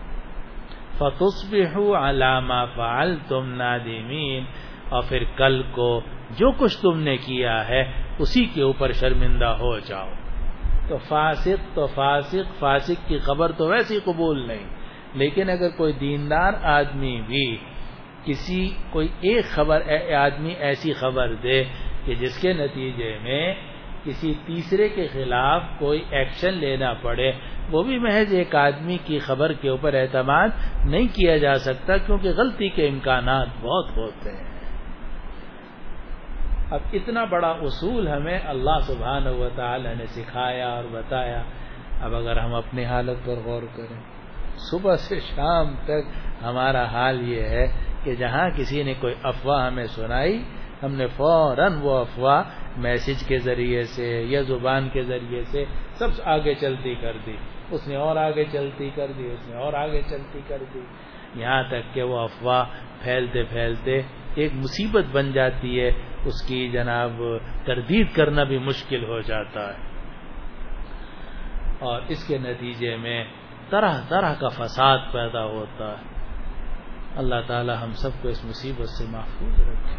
فتصبحوا علی ما فعلتم نادمین، اور پھر کل کو جو کچھ تم نے کیا ہے اسی کے اوپر شرمندہ ہو جاؤ. تو فاسق کی خبر تو ویسی قبول نہیں، لیکن اگر کوئی دیندار آدمی بھی کوئی ایک آدمی ایسی خبر دے کہ جس کے نتیجے میں کسی تیسرے کے خلاف کوئی ایکشن لینا پڑے، وہ بھی محض ایک آدمی کی خبر کے اوپر اعتماد نہیں کیا جا سکتا، کیونکہ غلطی کے امکانات بہت ہوتے ہیں. اب اتنا بڑا اصول ہمیں اللہ سبحانہ و تعالی نے سکھایا اور بتایا. اب اگر ہم اپنی حالت پر غور کریں، صبح سے شام تک ہمارا حال یہ ہے کہ جہاں کسی نے کوئی افواہ ہمیں سنائی، ہم نے فوراً وہ افواہ میسج کے ذریعے سے یا زبان کے ذریعے سے سب آگے چلتی کر دی، اس نے اور آگے چلتی کر دی، اس نے اور آگے چلتی کر دی، یہاں تک کہ وہ افواہ پھیلتے پھیلتے ایک مصیبت بن جاتی ہے، اس کی جناب تردید کرنا بھی مشکل ہو جاتا ہے، اور اس کے نتیجے میں طرح طرح کا فساد پیدا ہوتا ہے. اللہ تعالی ہم سب کو اس مصیبت سے محفوظ رکھے.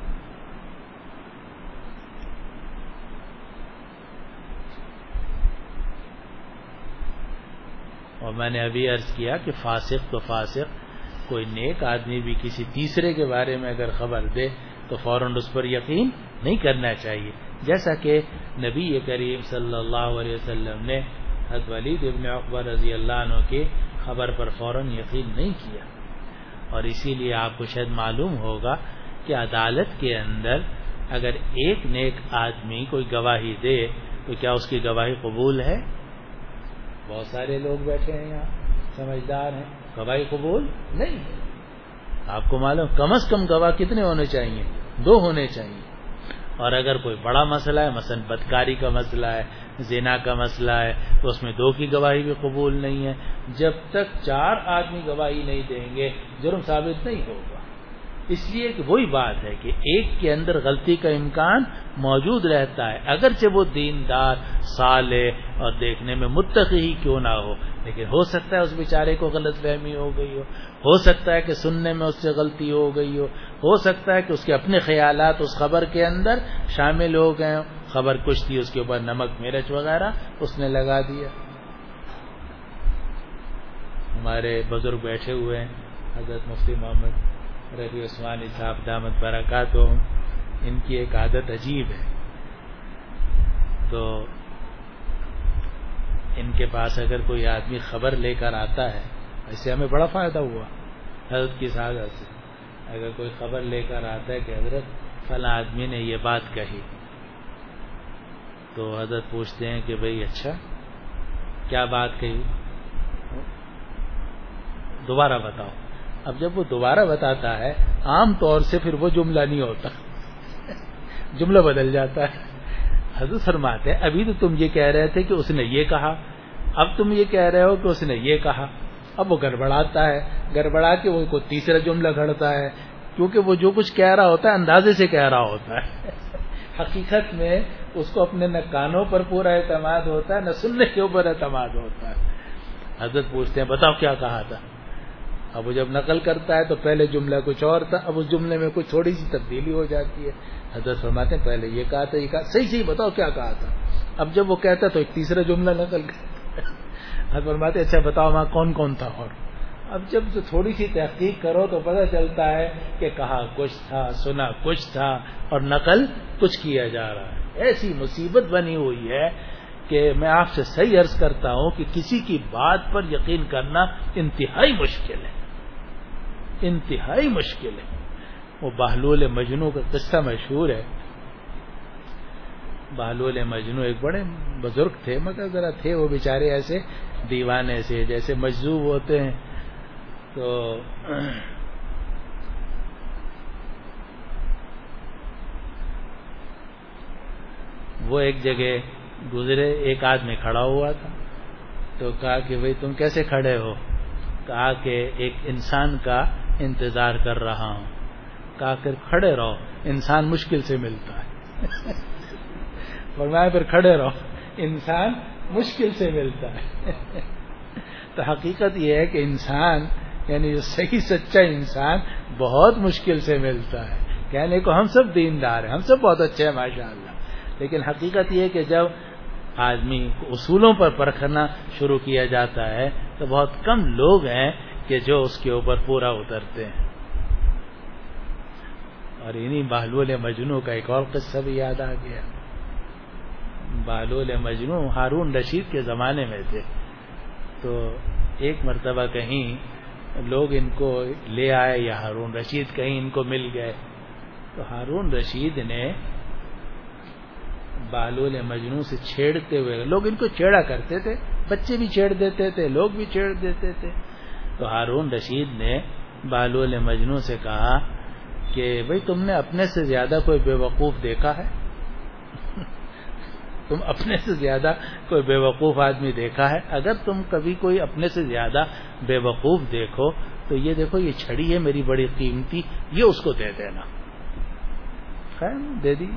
اور میں نے ابھی عرض کیا کہ فاسق تو فاسق، کوئی نیک آدمی بھی کسی تیسرے کے بارے میں اگر خبر دے تو فوراً اس پر یقین نہیں کرنا چاہیے، جیسا کہ نبی کریم صلی اللہ علیہ وسلم نے حضرت ولید ابن عقبہ رضی اللہ عنہ کی خبر پر فوراً یقین نہیں کیا. اور اسی لیے آپ کو شاید معلوم ہوگا کہ عدالت کے اندر اگر ایک نیک آدمی کوئی گواہی دے تو کیا اس کی گواہی قبول ہے؟ بہت سارے لوگ بیٹھے ہیں یہاں سمجھدار ہیں، گواہی قبول نہیں ہے. آپ کو معلوم کم از کم گواہ کتنے ہونے چاہیے؟ 2 ہونے چاہیے. اور اگر کوئی بڑا مسئلہ ہے، مثلا بدکاری کا مسئلہ ہے، زنا کا مسئلہ ہے، تو اس میں 2 کی گواہی بھی قبول نہیں ہے. جب تک 4 آدمی گواہی نہیں دیں گے جرم ثابت نہیں ہوگا. اس لیے کہ وہی بات ہے کہ ایک کے اندر غلطی کا امکان موجود رہتا ہے، اگرچہ وہ دیندار، صالح اور دیکھنے میں متقی ہی کیوں نہ ہو، لیکن ہو سکتا ہے اس بیچارے کو غلط فہمی ہو گئی ہو سکتا ہے کہ سننے میں اس سے غلطی ہو گئی ہو سکتا ہے کہ اس کے اپنے خیالات اس خبر کے اندر شامل ہو گئے، خبر کچھ تھی اس کے اوپر نمک مرچ وغیرہ اس نے لگا دیا. ہمارے بزرگ بیٹھے ہوئے ہیں، حضرت مفتی محمد رفیع عثمانی صاحب دامت برکاتہم، ان کی ایک عادت عجیب ہے. تو ان کے پاس اگر کوئی آدمی خبر لے کر آتا ہے، اس سے ہمیں بڑا فائدہ ہوا حضرت کی سعادت سے. اگر کوئی خبر لے کر آتا ہے کہ حضرت فلاں آدمی نے یہ بات کہی، تو حضرت پوچھتے ہیں کہ بھئی اچھا کیا بات کہی، دوبارہ بتاؤ. اب جب وہ دوبارہ بتاتا ہے عام طور سے پھر وہ جملہ نہیں ہوتا، جملہ بدل جاتا ہے. حضرت فرماتے ہیں ابھی تو تم یہ کہہ رہے تھے کہ اس نے یہ کہا، اب تم یہ کہہ رہے ہو کہ اس نے یہ کہا. اب وہ گڑبڑاتا ہے، گڑبڑا کے وہ کوئی تیسرا جملہ گھڑتا ہے، کیونکہ وہ جو کچھ کہہ رہا ہوتا ہے اندازے سے کہہ رہا ہوتا ہے. حقیقت میں اس کو اپنے نہ کانوں پر پورا اعتماد ہوتا ہے نہ سننے کے اوپر اعتماد ہوتا ہے. حضرت پوچھتے ہیں بتاؤ کیا کہا تھا. اب وہ جب نقل کرتا ہے تو پہلے جملہ کچھ اور تھا، اب اس جملے میں کچھ تھوڑی سی تبدیلی ہو جاتی ہے. حضرت فرماتے ہیں پہلے یہ کہا تھا، یہ کہا، صحیح بتاؤ کیا کہا تھا. اب جب وہ کہتا تو ایک تیسرا جملہ نقل کرتا. حضرت فرماتے اچھا بتاؤ وہاں کون کون تھا. اور اب جب تھوڑی سی تحقیق کرو تو پتہ چلتا ہے کہ کہا کچھ تھا، سنا کچھ تھا، اور نقل کچھ کیا جا رہا ہے. ایسی مصیبت بنی ہوئی ہے کہ میں آپ سے صحیح عرض کرتا ہوں کہ کسی کی بات پر یقین کرنا انتہائی مشکل ہے، انتہائی مشکل ہے. وہ بہلول مجنوں کا قصہ مشہور ہے. بہلول مجنوں ایک بڑے بزرگ تھے، مگر ذرا تھے وہ بیچارے ایسے دیوانے سے جیسے مجذوب ہوتے ہیں. تو وہ ایک جگہ گزرے، ایک آدمی کھڑا ہوا تھا. تو کہا کہ بھئی تم کیسے کھڑے ہو؟ کہا کہ ایک انسان کا انتظار کر رہا ہوں. کہا کہ کھڑے رہو، انسان مشکل سے ملتا ہے. فرمایا پھر کھڑے رہو، انسان مشکل سے ملتا ہے. تو حقیقت یہ ہے کہ انسان یعنی جو صحیح سچا انسان بہت مشکل سے ملتا ہے. کہنے کو ہم سب دیندار ہیں، ہم سب بہت اچھے ہیں ماشاءاللہ، لیکن حقیقت یہ ہے کہ جب آدمی کو اصولوں پر پرکھنا شروع کیا جاتا ہے تو بہت کم لوگ ہیں کہ جو اس کے اوپر پورا اترتے ہیں. اور انہی بہلول مجنوں کا ایک اور قصہ بھی یاد آ گیا. بہلول مجنوں ہارون رشید کے زمانے میں تھے. تو ایک مرتبہ کہیں لوگ ان کو لے آئے یا ہارون رشید کہیں ان کو مل گئے. تو ہارون رشید نے بہلول مجنوں سے چھیڑتے ہوئے، لوگ ان کو چھیڑا کرتے تھے، بچے بھی چھیڑ دیتے تھے، لوگ بھی چھیڑ دیتے تھے. تو ہارون رشید نے بہلول مجنوں سے کہا کہ بھئی تم نے اپنے سے زیادہ کوئی بے وقوف دیکھا ہے؟ تم اپنے سے زیادہ کوئی بے وقوف آدمی دیکھا ہے؟ اگر تم کبھی کوئی اپنے سے زیادہ بے وقوف دیکھو تو یہ دیکھو یہ چھڑی ہے میری بڑی قیمتی، یہ اس کو دے دینا. خیر دے دی.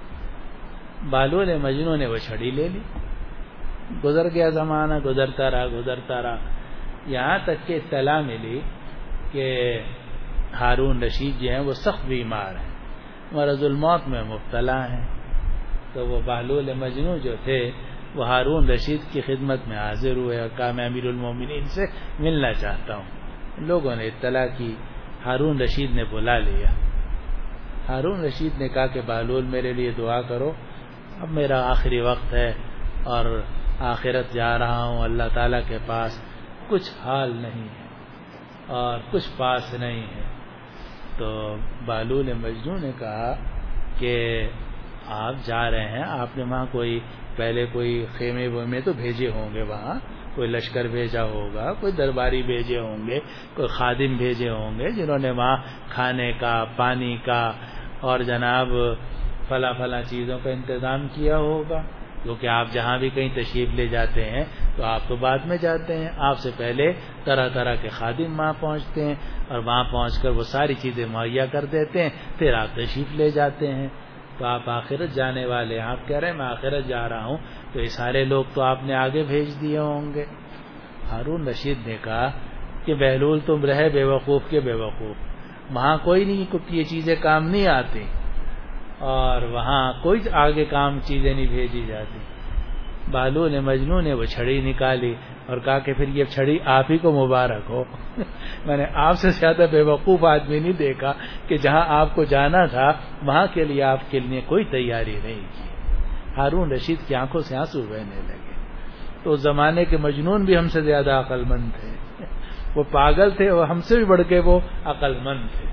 بہلول مجنوں نے وہ چھڑی لے لی. گزر گیا زمانہ، گزرتا رہا، یہاں تک کہ اطلاع ملی کہ ہارون رشید جو ہیں وہ سخت بیمار ہیں، مرض الموت میں مبتلا ہیں. تو وہ بہلول مجنوں جو تھے وہ ہارون رشید کی خدمت میں حاضر ہوئے اور کہا میں امیر المومنین سے ملنا چاہتا ہوں. لوگوں نے اطلاع کی، ہارون رشید نے بلا لیا. ہارون رشید نے کہا کہ بہلول میرے لیے دعا کرو، اب میرا آخری وقت ہے اور آخرت جا رہا ہوں، اللہ تعالیٰ کے پاس کچھ حال نہیں ہے اور کچھ پاس نہیں ہے. تو بہلول مجنوں نے کہا کہ آپ جا رہے ہیں، آپ نے وہاں پہلے کوئی خیمے ویمے تو بھیجے ہوں گے، وہاں کوئی لشکر بھیجا ہوگا، کوئی درباری بھیجے ہوں گے، کوئی خادم بھیجے ہوں گے جنہوں نے وہاں کھانے کا، پانی کا اور جناب فلاں چیزوں کا انتظام کیا ہوگا. کیونکہ آپ جہاں بھی کہیں تشریف لے جاتے ہیں تو آپ تو بعد میں جاتے ہیں، آپ سے پہلے طرح طرح کے خادم وہاں پہنچتے ہیں اور وہاں پہنچ کر وہ ساری چیزیں مہیا کر دیتے ہیں، پھر آپ تشریف لے جاتے ہیں. تو آپ آخرت جانے والے ہیں، آپ کہہ رہے ہیں میں آخرت جا رہا ہوں، تو یہ سارے لوگ تو آپ نے آگے بھیج دیے ہوں گے. ہارون رشید نے کہا کہ بہلول تم رہے بے وقوف کے بے وقوف، وہاں کوئی نہیں، یہ چیزیں کام نہیں آتی اور وہاں کوئی آگے کام چیزیں نہیں بھیجی جاتی. بہلول مجنوں نے وہ چھڑی نکالی اور کہا کہ پھر یہ چھڑی آپ ہی کو مبارک ہو. میں نے آپ سے زیادہ بے وقوف آدمی نہیں دیکھا کہ جہاں آپ کو جانا تھا وہاں کے لیے آپ کے لیے کوئی تیاری نہیں کی. ہارون رشید کی آنکھوں سے آنسو بہنے لگے. تو اس زمانے کے مجنون بھی ہم سے زیادہ عقل مند تھے، وہ پاگل تھے اور ہم سے بھی بڑھ کے وہ عقل مند تھے.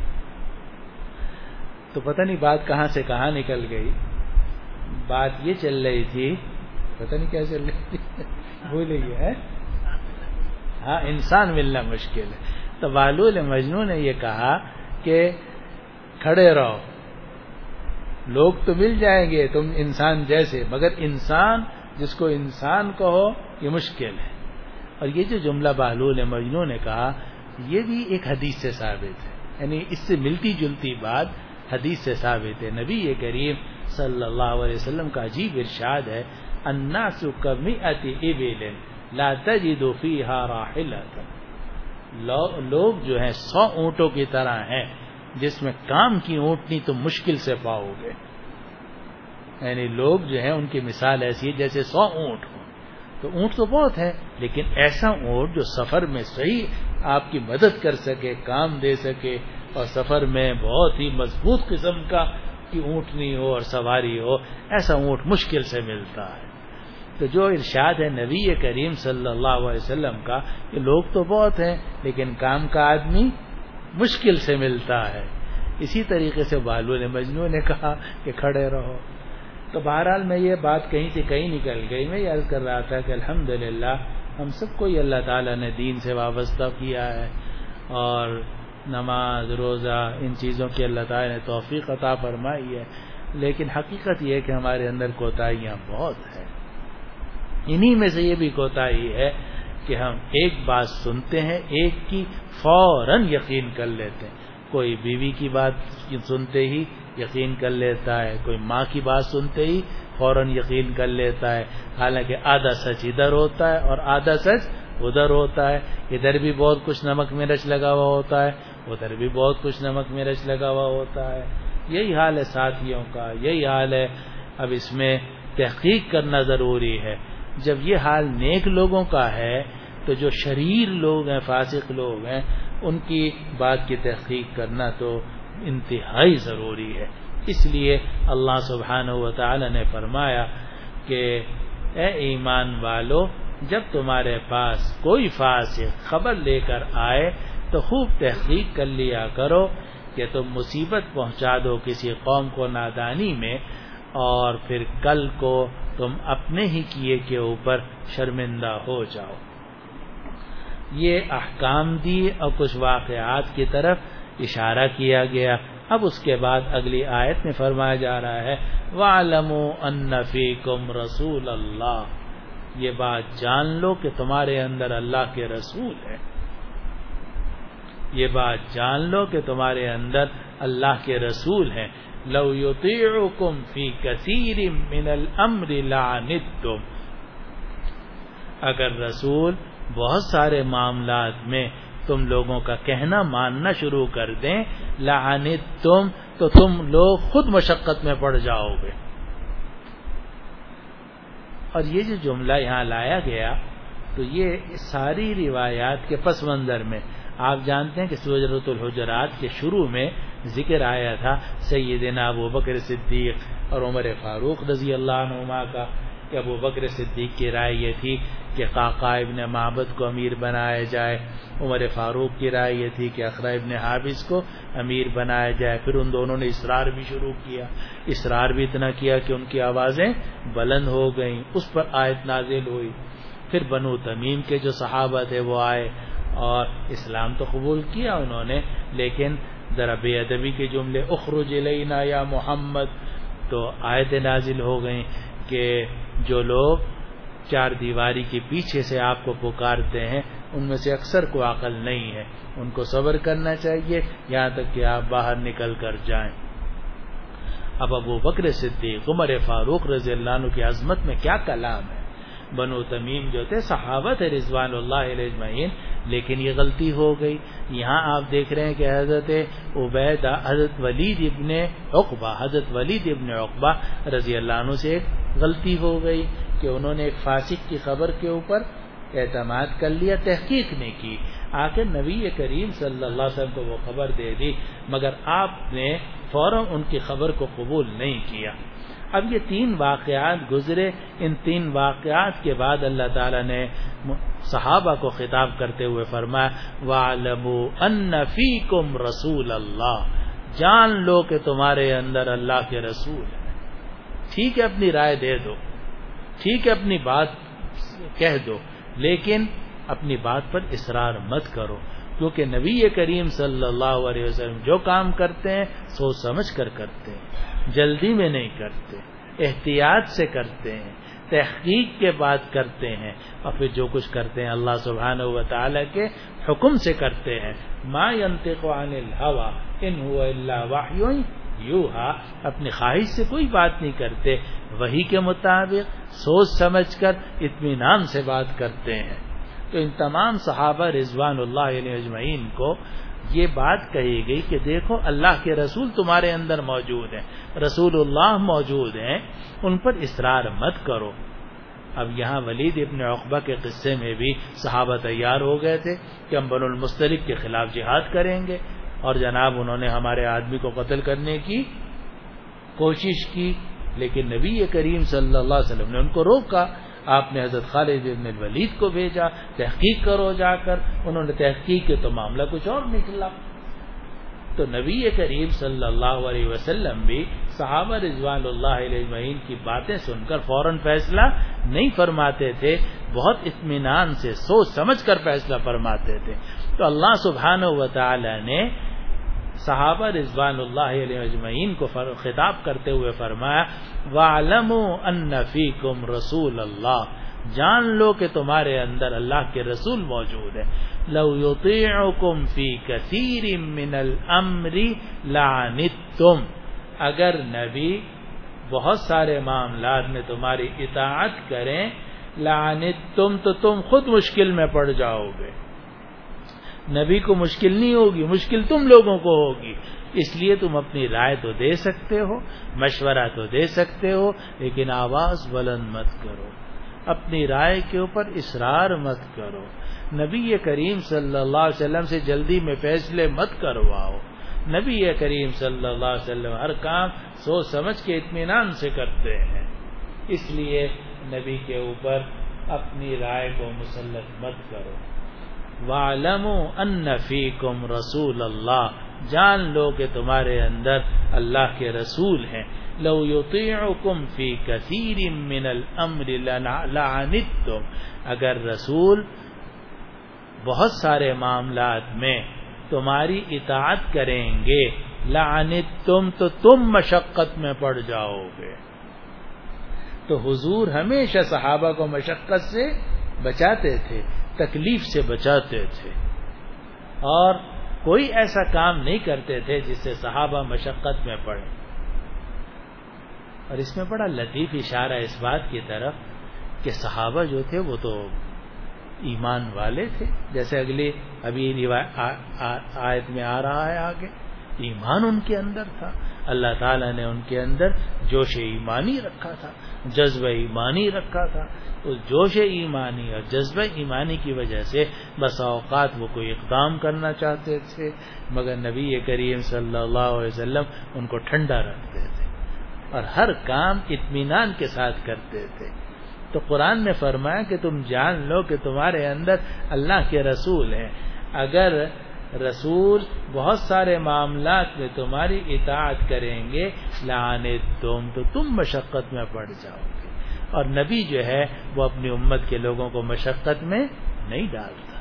تو پتہ نہیں بات کہاں سے کہاں نکل گئی. بات یہ چل رہی تھی، پتہ نہیں کیا چل رہی تھی، بھول گئی ہے. ہاں انسان ملنا مشکل ہے. تو بہلول مجنوں نے یہ کہا کہ کھڑے رہو، لوگ تو مل جائیں گے تم انسان جیسے، مگر انسان جس کو انسان کہو یہ مشکل ہے. اور یہ جو جملہ بہلول مجنوں نے کہا یہ بھی ایک حدیث سے ثابت ہے، یعنی اس سے ملتی جلتی بات حدیث سے ثابت ہے. نبی کریم صلی اللہ علیہ وسلم کا عجیب ارشاد ہے، الناس کمئۃ ابل لا تجد فیہا راحلۃ. لوگ جو ہیں 100 اونٹوں کی طرح ہیں، جس میں کام کی اونٹنی تو مشکل سے پاؤ گے. یعنی لوگ جو ہیں ان کی مثال ایسی ہے جیسے 100 اونٹ ہوں. تو اونٹ تو بہت ہے، لیکن ایسا اونٹ جو سفر میں صحیح آپ کی مدد کر سکے، کام دے سکے، اور سفر میں بہت ہی مضبوط قسم کا کی اونٹنی ہو اور سواری ہو، ایسا اونٹ مشکل سے ملتا ہے. تو جو ارشاد ہے نبی کریم صلی اللہ علیہ وسلم کا کہ لوگ تو بہت ہیں لیکن کام کا آدمی مشکل سے ملتا ہے. اسی طریقے سے بالو مجنوں نے کہا کہ کھڑے رہو. تو بہرحال میں یہ بات کہیں سے کہیں نکل گئی. میں یہ عرض کر رہا تھا کہ الحمدللہ ہم سب کو یہ اللہ تعالیٰ نے دین سے وابستہ کیا ہے، اور نماز روزہ ان چیزوں کی اللہ تعالیٰ نے توفیق عطا فرمائی ہے، لیکن حقیقت یہ ہے کہ ہمارے اندر کوتاہیاں بہت ہیں. انہی میں سے یہ بھی کوتاہی ہے کہ ہم ایک بات سنتے ہیں، ایک کی فوراً یقین کر لیتے ہیں. کوئی بیوی کی بات سنتے ہی یقین کر لیتا ہے، کوئی ماں کی بات سنتے ہی فوراً یقین کر لیتا ہے، حالانکہ آدھا سچ ادھر ہوتا ہے اور آدھا سچ ادھر ہوتا ہے. ادھر بھی بہت کچھ نمک مرچ لگا ہوا ہوتا ہے، ادھر بھی بہت کچھ نمک مرچ لگا ہوا ہوتا ہے. یہی حال ہے ساتھیوں کا، یہی حال ہے. اب اس میں تحقیق کرنا ضروری ہے. جب یہ حال نیک لوگوں کا ہے تو جو شریر لوگ ہیں، فاسق لوگ ہیں، ان کی بات کی تحقیق کرنا تو انتہائی ضروری ہے. اس لیے اللہ سبحانہ و تعالی نے فرمایا کہ اے ایمان والو، جب تمہارے پاس کوئی فاسق خبر لے کر آئے تو خوب تحقیق کر لیا کرو کہ تم مصیبت پہنچا دو کسی قوم کو نادانی میں، اور پھر کل کو تم اپنے ہی کیے کے اوپر شرمندہ ہو جاؤ. یہ احکام دی اور کچھ واقعات کی طرف اشارہ کیا گیا. اب اس کے بعد اگلی آیت میں فرمایا جا رہا ہے وَاعْلَمُوا أَنَّ فِيكُمْ رَسُولَ اللَّهِ، یہ بات جان لو کہ تمہارے اندر اللہ کے رسول ہیں. یہ بات جان لو کہ تمہارے اندر اللہ کے رسول ہیں. لَوْ يُطِيعُكُمْ فِي كَثِيرٍ مِّنَ الْأَمْرِ لَعَنِتُّمْ، اگر رسول بہت سارے معاملات میں تم لوگوں کا کہنا ماننا شروع کر دیں، لعنتم، تو تم لوگ خود مشقت میں پڑ جاؤ گے. اور یہ جو جملہ یہاں لایا گیا تو یہ ساری روایات کے پس منظر میں آپ جانتے ہیں کہ سورۃ الحجرات کے شروع میں ذکر آیا تھا سیدنا ابوبکر صدیق اور عمر فاروق رضی اللہ عنہما کا، کہ ابو بکر صدیق کی رائے یہ تھی کہ قعقاع ابن معبد کو امیر بنایا جائے، عمر فاروق کی رائے یہ تھی کہ اقرع ابن حابس کو امیر بنایا جائے. پھر ان دونوں نے اصرار بھی شروع کیا، اصرار بھی اتنا کیا کہ ان کی آوازیں بلند ہو گئیں. اس پر آیت نازل ہوئی. پھر بنو تمیم کے جو صحابہ تھے وہ آئے اور اسلام تو قبول کیا انہوں نے، لیکن ذرا بے ادبی کے جملے اخرج الینا یا محمد، تو آیتیں نازل ہو گئیں کہ جو لوگ چار دیواری کے پیچھے سے آپ کو پکارتے ہیں ان میں سے اکثر کو عقل نہیں ہے، ان کو صبر کرنا چاہیے یہاں تک کہ آپ باہر نکل کر جائیں. اب ابو بکر صدیق عمر فاروق رضی اللہ عنہ کی عظمت میں کیا کلام ہے. بنو تمیم جو تھے صحابہ تھے رضوان اللہ علیہ اجمعین، لیکن یہ غلطی ہو گئی. یہاں آپ دیکھ رہے ہیں کہ حضرت عبیدہ حضرت ولید ابن عقبہ رضی اللہ عنہ سے ایک غلطی ہو گئی کہ انہوں نے ایک فاسق کی خبر کے اوپر اعتماد کر لیا، تحقیق نہیں کی. آخر نبی کریم صلی اللہ علیہ وسلم کو وہ خبر دے دی، مگر آپ نے فوراً ان کی خبر کو قبول نہیں کیا. اب یہ 3 واقعات گزرے. ان 3 واقعات کے بعد اللہ تعالی نے صحابہ کو خطاب کرتے ہوئے فرمایا وَاعْلَمُوا أَنَّ فِيكُمْ رَسُولَ اللَّهِ، جان لو کہ تمہارے اندر اللہ کے رسول ہیں. ٹھیک ہے اپنی رائے دے دو، ٹھیک ہے اپنی بات کہہ دو، لیکن اپنی بات پر اصرار مت کرو، کیونکہ نبی کریم صلی اللہ علیہ وسلم جو کام کرتے ہیں سوچ سمجھ کر کرتے ہیں، جلدی میں نہیں کرتے، احتیاط سے کرتے ہیں، تحقیق کے بعد کرتے ہیں، اور پھر جو کچھ کرتے ہیں اللہ سبحانہ و تعالی کے حکم سے کرتے ہیں. ما ينطق عن الهوى ان هو الا وحی یوحی، اپنی خواہش سے کوئی بات نہیں کرتے، وحی کے مطابق سوچ سمجھ کر اطمینان سے بات کرتے ہیں. تو ان تمام صحابہ رضوان اللہ علیہ اجمعین کو یہ بات کہی گئی کہ دیکھو اللہ کے رسول تمہارے اندر موجود ہیں، رسول اللہ موجود ہیں، ان پر اصرار مت کرو۔ اب یہاں ولید ابن عقبہ کے قصے میں بھی صحابہ تیار ہو گئے تھے کہ ہم بنو المصطلق کے خلاف جہاد کریں گے، اور جناب انہوں نے ہمارے آدمی کو قتل کرنے کی کوشش کی، لیکن نبی کریم صلی اللہ علیہ وسلم نے ان کو روکا۔ آپ نے حضرت خالد بن الولید کو بھیجا، تحقیق کرو جا کر۔ انہوں نے تحقیق کے تو معاملہ کچھ اور نکلا۔ تو نبی کریم صلی اللہ علیہ وسلم بھی صحابہ رضوان اللہ علیہ اجمعین کی باتیں سن کر فوراً فیصلہ نہیں فرماتے تھے، بہت اطمینان سے سوچ سمجھ کر فیصلہ فرماتے تھے۔ تو اللہ سبحانہ و تعالی نے صحابہ رضوان اللہ علیہ اجمعین کو خطاب کرتے ہوئے فرمایا وَاعْلَمُوا أَنَّ فِيكُمْ رَسُولَ اللَّهِ، جان لو کہ تمہارے اندر اللہ کے رسول موجود ہے۔ لَوْ يُطِيعُكُمْ فِي كَثِيرٍ مِّنَ الْأَمْرِ لَعَنِتُّمْ، اگر نبی بہت سارے معاملات میں تمہاری اطاعت کریں، لَعَنِتُّمْ، تو تم خود مشکل میں پڑ جاؤ گے۔ نبی کو مشکل نہیں ہوگی، مشکل تم لوگوں کو ہوگی۔ اس لیے تم اپنی رائے تو دے سکتے ہو، مشورہ تو دے سکتے ہو، لیکن آواز بلند مت کرو، اپنی رائے کے اوپر اصرار مت کرو، نبی کریم صلی اللہ علیہ وسلم سے جلدی میں فیصلے مت کرواؤ۔ نبی کریم صلی اللہ علیہ وسلم ہر کام سوچ سمجھ کے اطمینان سے کرتے ہیں، اس لیے نبی کے اوپر اپنی رائے کو مسلط مت کرو۔ وَاعْلَمُوا أَنَّ فِيكُمْ رَسُولَ اللَّهِ، جان لو کہ تمہارے اندر اللہ کے رسول ہیں۔ لَوْ يُطِيعُكُمْ فِي كَثِيرٍ مِّنَ الْأَمْرِ لَعَنِتُّمْ، اگر رسول بہت سارے معاملات میں تمہاری اطاعت کریں گے، لَعَنِتُّمْ، تو تم مشقت میں پڑ جاؤ گے۔ تو حضور ہمیشہ صحابہ کو مشقت سے بچاتے تھے، تکلیف سے بچاتے تھے، اور کوئی ایسا کام نہیں کرتے تھے جس سے صحابہ مشقت میں پڑے۔ اور اس میں بڑا لطیف اشارہ اس بات کی طرف کہ صحابہ جو تھے وہ تو ایمان والے تھے، جیسے اگلی ابھی آیت میں آ رہا ہے آگے، ایمان ان کے اندر تھا، اللہ تعالیٰ نے ان کے اندر جوش ایمانی رکھا تھا، جذبہ ایمانی رکھا تھا۔ اس جوش ایمانی اور جذبہ ایمانی کی وجہ سے بسا اوقات وہ کوئی اقدام کرنا چاہتے تھے، مگر نبی کریم صلی اللہ علیہ وسلم ان کو ٹھنڈا رکھتے تھے اور ہر کام اطمینان کے ساتھ کرتے تھے۔ تو قرآن نے فرمایا کہ تم جان لو کہ تمہارے اندر اللہ کے رسول ہیں، اگر رسول بہت سارے معاملات میں تمہاری اطاعت کریں گے، لعنتم، تو تم مشقت میں پڑ جاؤ گے۔ اور نبی جو ہے وہ اپنی امت کے لوگوں کو مشقت میں نہیں ڈالتا۔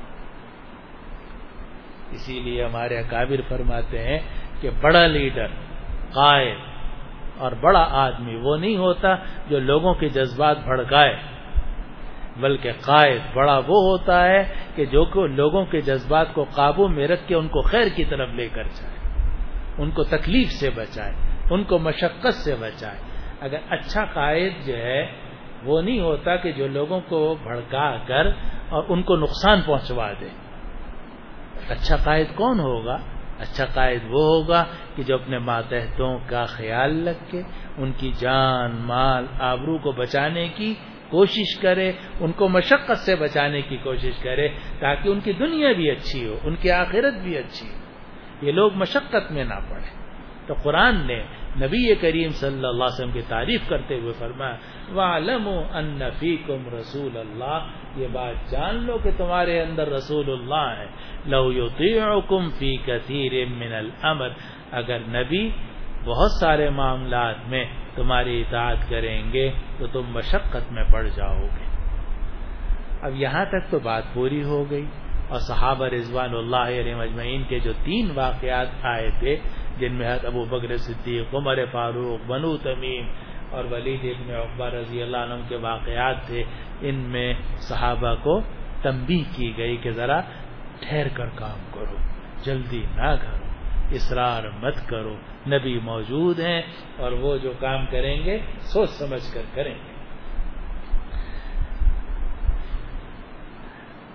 اسی لیے ہمارے اکابر فرماتے ہیں کہ بڑا لیڈر، قائد اور بڑا آدمی وہ نہیں ہوتا جو لوگوں کے جذبات بھڑکائے، بلکہ قائد بڑا وہ ہوتا ہے کہ جو لوگوں کے جذبات کو قابو میں رکھ کے ان کو خیر کی طرف لے کر جائے، ان کو تکلیف سے بچائے، ان کو مشقت سے بچائے۔ اگر اچھا قائد جو ہے وہ نہیں ہوتا کہ جو لوگوں کو بھڑکا کر اور ان کو نقصان پہنچوا دے۔ اچھا قائد کون ہوگا؟ اچھا قائد وہ ہوگا کہ جو اپنے ماتحتوں کا خیال رکھے، ان کی جان مال آبرو کو بچانے کی کوشش کرے، ان کو مشقت سے بچانے کی کوشش کرے، تاکہ ان کی دنیا بھی اچھی ہو، ان کی آخرت بھی اچھی ہو، یہ لوگ مشقت میں نہ پڑیں۔ تو قرآن نے نبی کریم صلی اللہ علیہ وسلم کی تعریف کرتے ہوئے فرمایا وَاعْلَمُوا أَنَّ فِيكُمْ رَسُولَ اللَّهِ، یہ بات جان لو کہ تمہارے اندر رسول اللہ ہے۔ لَوْ يُطِيعُكُمْ فِي كَثِيرٍ مِّنَ الْأَمْرِ، اگر نبی بہت سارے معاملات میں تمہاری اطاعت کریں گے تو تم مشقت میں پڑ جاؤ گے۔ اب یہاں تک تو بات پوری ہو گئی، اور صحابہ رضوان اللہ علیہ اجمعین کے جو 3 واقعات آئے تھے، جن میں حضرت ابو بکر صدیق، عمر فاروق، بنو تمیم اور ولید ابن عقبہ رضی اللہ عنہ کے واقعات تھے، ان میں صحابہ کو تنبیہ کی گئی کہ ذرا ٹھہر کر کام کرو، جلدی نہ کرو، اصرار مت کرو، نبی موجود ہیں اور وہ جو کام کریں گے سوچ سمجھ کر کریں گے۔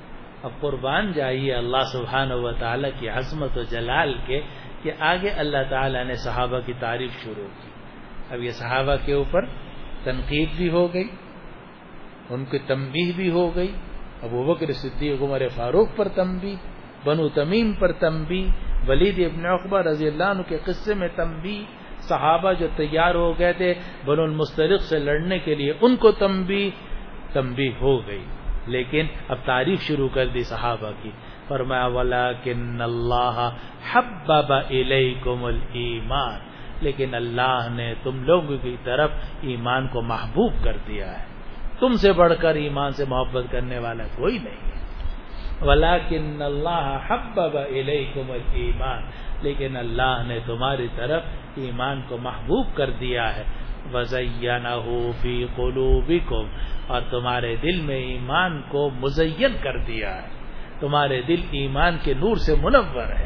اب قربان جائیے اللہ سبحانہ و تعالیٰ کی عظمت و جلال کے کہ آگے اللہ تعالیٰ نے صحابہ کی تعریف شروع کی. اب یہ صحابہ کے اوپر تنقید بھی ہو گئی، ان کی تنبیہ بھی ہو گئی. ابوبکر صدیق عمر فاروق پر تنبیہ، بنو تمیم پر تنبیہ، ولید ابن عقبہ رضی اللہ عنہ کے قصے میں تنبیہ، صحابہ جو تیار ہو گئے تھے بنو المستلق سے لڑنے کے لیے ان کو تنبیہ ہو گئی. لیکن اب تعریف شروع کر دی صحابہ کی. فرمایا وَلَكِنَّ اللَّهَ حَبَّبَ إِلَيْكُمُ الْإِيمَانَ، لیکن اللہ نے تم لوگوں کی طرف ایمان کو محبوب کر دیا ہے. تم سے بڑھ کر ایمان سے محبت کرنے والا کوئی نہیں ہے. وَلَكِنَّ اللَّهَ حَبَّبَ إِلَيْكُمُ الْإِيمَانَ، لیکن اللہ نے تمہاری طرف ایمان کو محبوب کر دیا ہے. وَزَيَّنَهُ فِي قُلُوبِكُمْ، اور تمہارے دل میں ایمان کو مزین کر دیا ہے. تمہارے دل ایمان کے نور سے منور ہے.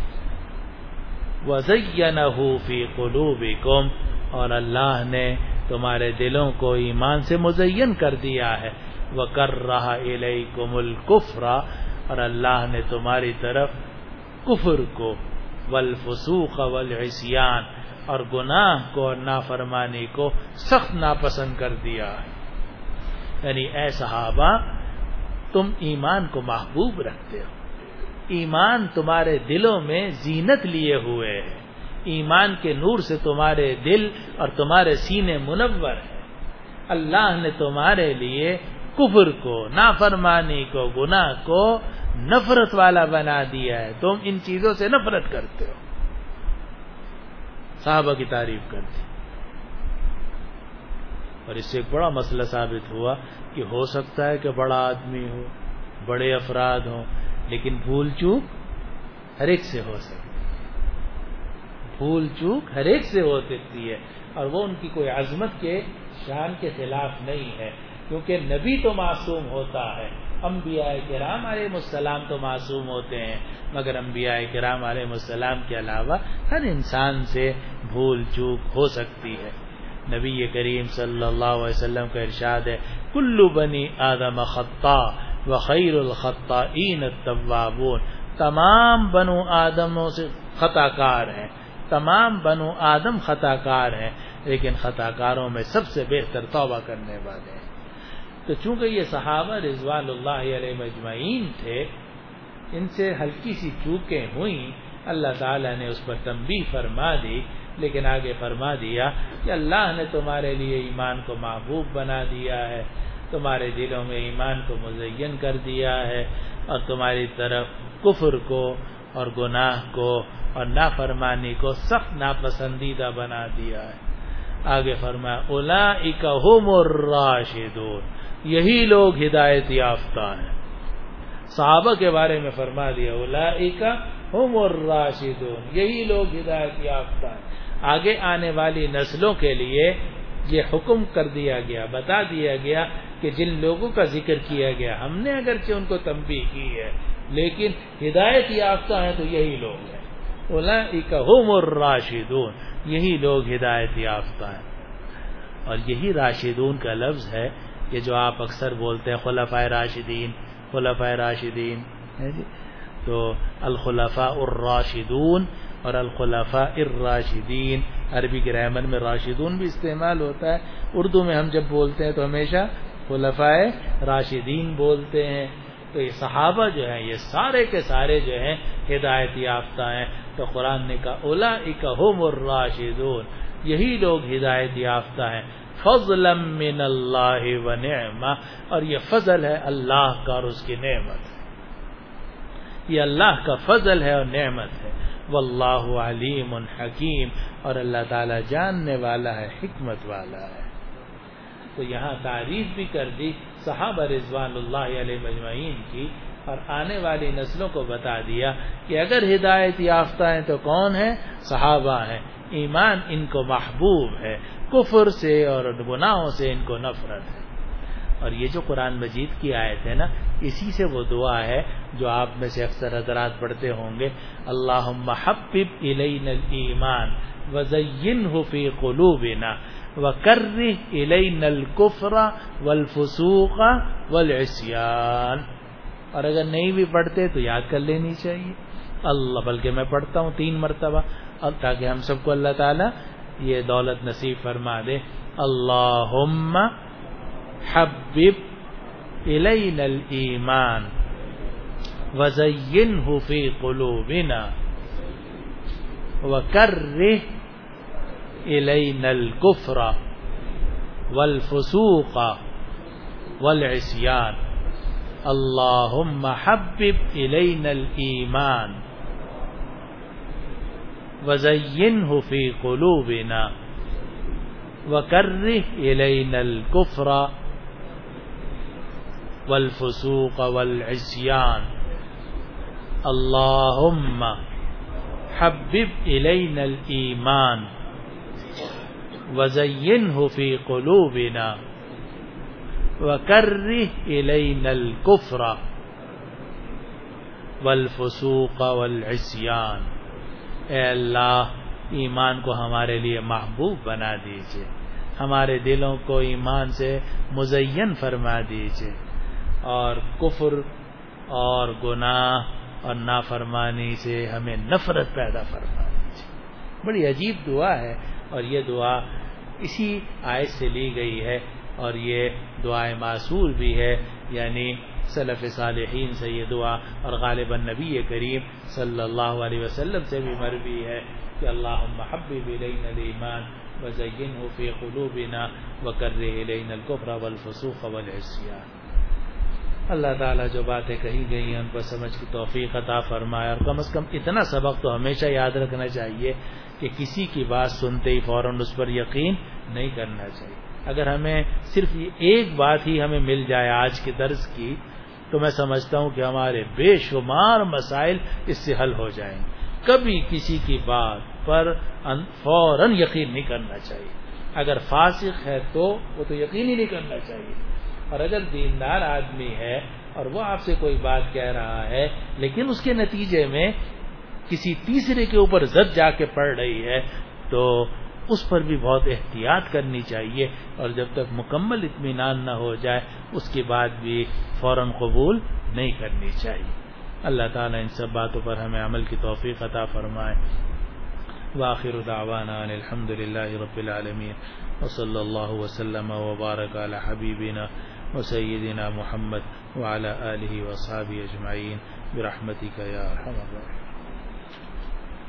وَزَيَّنَهُ فِي قُلُوبِكُمْ، اور اللہ نے تمہارے دلوں کو ایمان سے مزین کر دیا ہے. وَكَرَّهَ إِلَيْكُمُ الْكُفْرَ، اور اللہ نے تمہاری طرف کفر کو، والفسوق والعصیان، اور گناہ کو اور نافرمانی کو سخت ناپسند کر دیا ہے. یعنی اے صحابہ تم ایمان کو محبوب رکھتے ہو، ایمان تمہارے دلوں میں زینت لیے ہوئے ہے، ایمان کے نور سے تمہارے دل اور تمہارے سینے منور ہیں. اللہ نے تمہارے لیے کفر کو، نافرمانی کو، گناہ کو نفرت والا بنا دیا ہے. تم ان چیزوں سے نفرت کرتے ہو. صحابہ کی تعریف کرتے. اور اس سے ایک بڑا مسئلہ ثابت ہوا کہ ہو سکتا ہے کہ بڑا آدمی ہو، بڑے افراد ہوں، لیکن بھول چوک ہر ایک سے ہو سکتی ہے. بھول چوک ہر ایک سے ہو سکتی ہے، اور وہ ان کی کوئی عظمت کے شان کے خلاف نہیں ہے، کیونکہ نبی تو معصوم ہوتا ہے، انبیاء کرام علیہ السلام تو معصوم ہوتے ہیں، مگر انبیاء کرام علیہ السلام کے علاوہ ہر انسان سے بھول چوک ہو سکتی ہے. نبی کریم صلی اللہ علیہ وسلم کا ارشاد ہے کل بنی آدم خطاء وخیر الخطائین التوابون، تمام بنو آدموں سے خطا کار ہیں، تمام بنو آدم خطا کار ہیں، لیکن خطا کاروں میں سب سے بہتر توبہ کرنے والے ہیں. تو چونکہ یہ صحابہ رضوان اللہ علیہ مجمعین تھے، ان سے ہلکی سی چوکیں ہوئیں، اللہ تعالیٰ نے اس پر تنبیہ فرما دی، لیکن آگے فرما دیا کہ اللہ نے تمہارے لیے ایمان کو محبوب بنا دیا ہے، تمہارے دلوں میں ایمان کو مزین کر دیا ہے، اور تمہاری طرف کفر کو اور گناہ کو اور نافرمانی کو سخت ناپسندیدہ بنا دیا ہے. آگے فرمایا اولئک ھم الراشدون، یہی لوگ ہدایت یافتہ ہیں. صحابہ کے بارے میں فرما دیا اولئک ھم الراشدون، یہی لوگ ہدایت یافتہ ہیں. آگے آنے والی نسلوں کے لیے یہ حکم کر دیا گیا، بتا دیا گیا کہ جن لوگوں کا ذکر کیا گیا ہم نے اگرچہ ان کو تنبیہ کی ہے، لیکن ہدایت یافتہ ہیں تو یہی لوگ ہیں. اولئک ھم الراشدون، یہی لوگ ہدایت یافتہ ہیں. اور یہی راشدون کا لفظ ہے کہ جو آپ اکثر بولتے ہیں خلفائے راشدین، خلفائے راشدین، تو الخلفاء الراشدون اور الخلفاء الراشدین، عربی گرامر میں راشدون بھی استعمال ہوتا ہے، اردو میں ہم جب بولتے ہیں تو ہمیشہ خلفائے راشدین بولتے ہیں. تو یہ صحابہ جو ہیں یہ سارے کے سارے جو ہیں ہدایت یافتہ ہیں. تو قرآن نے کہا اولئک ھم الراشدون، یہی لوگ ہدایت یافتہ ہیں. فضلا من اللہ ونعمہ، اور یہ فضل ہے اللہ کا اور اس کی نعمت ہے، یہ اللہ کا فضل ہے اور نعمت ہے. واللہ علیم حکیم، اور اللہ تعالی جاننے والا ہے، حکمت والا ہے. تو یہاں تعریف بھی کر دی صحابہ رضوان اللہ علیہ مجمعین کی، اور آنے والی نسلوں کو بتا دیا کہ اگر ہدایت یافتہ ہیں تو کون ہیں؟ صحابہ ہیں. ایمان ان کو محبوب ہے، کفر سے اور گناہوں سے ان کو نفرت ہے. اور یہ جو قرآن مجید کی آیت ہے نا، اسی سے وہ دعا ہے جو آپ میں سے اکثر حضرات پڑھتے ہوں گے، اللہم حبب الینا الایمان وزینہ فی قلوبنا وکرہ الینا الکفر والفسوق والعصیان. اور اگر نہیں بھی پڑھتے تو یاد کر لینی چاہیے اللہ، بلکہ میں پڑھتا ہوں 3 مرتبہ، اب تاکہ ہم سب کو اللہ تعالیٰ یہ دولت نصیب فرما دے. اللہم حبب الینا الایمان وزینہ فی قلوبنا وکرہ الینا الکفر والفسوق والعصیان. اللہم حبب الینا الایمان وزینہ فی قلوبنا وکرہ الینا الکفر والفسوق والعصیان. اللہم حبب الینا الایمان وزینہ فی قلوبنا وکرہ الینا الکفر والفسوق والعصیان. اے اللہ ایمان کو ہمارے لیے محبوب بنا دیجئے، ہمارے دلوں کو ایمان سے مزین فرما دیجئے، اور کفر اور گناہ اور نافرمانی سے ہمیں نفرت پیدا فرما دیجئے. بڑی عجیب دعا ہے، اور یہ دعا اسی آیت سے لی گئی ہے، اور یہ دعائے معصور بھی ہے، یعنی سلف صالحین سے یہ دعا، اور غالباً نبی کریم صلی اللہ علیہ وسلم سے بھی مروی ہے کہ اللہم حبب الینا الایمان وزینہ فی قلوبنا وکرہ الینا الکفر والفسوق والعصیان. اللہ تعالیٰ جو باتیں کہی گئی ہیں ان پر سمجھ کی توفیق عطا فرمائے، اور کم از کم اتنا سبق تو ہمیشہ یاد رکھنا چاہیے کہ کسی کی بات سنتے ہی فوراً اس پر یقین نہیں کرنا چاہیے. اگر ہمیں صرف ایک بات ہی ہمیں مل جائے آج کے درس کی، تو میں سمجھتا ہوں کہ ہمارے بے شمار مسائل اس سے حل ہو جائیں گے. کبھی کسی کی بات پر فوراً یقین نہیں کرنا چاہیے. اگر فاسق ہے تو وہ تو یقین ہی نہیں کرنا چاہیے، اور اگر دیندار آدمی ہے اور وہ آپ سے کوئی بات کہہ رہا ہے لیکن اس کے نتیجے میں کسی تیسرے کے اوپر زد جا کے پڑ رہی ہے، تو اس پر بھی بہت احتیاط کرنی چاہیے، اور جب تک مکمل اطمینان نہ ہو جائے اس کے بعد بھی فوراً قبول نہیں کرنی چاہیے. اللہ تعالیٰ ان سب باتوں پر ہمیں عمل کی توفیق عطا فرمائے. وآخر دعوانا ان الحمد للہ رب العالمین وصلی اللہ وسلم وبارک علی حبیبنا وسیدنا محمد وعلی آلہ وصحبہ اجمعین برحمتک یا ارحم الراحمین.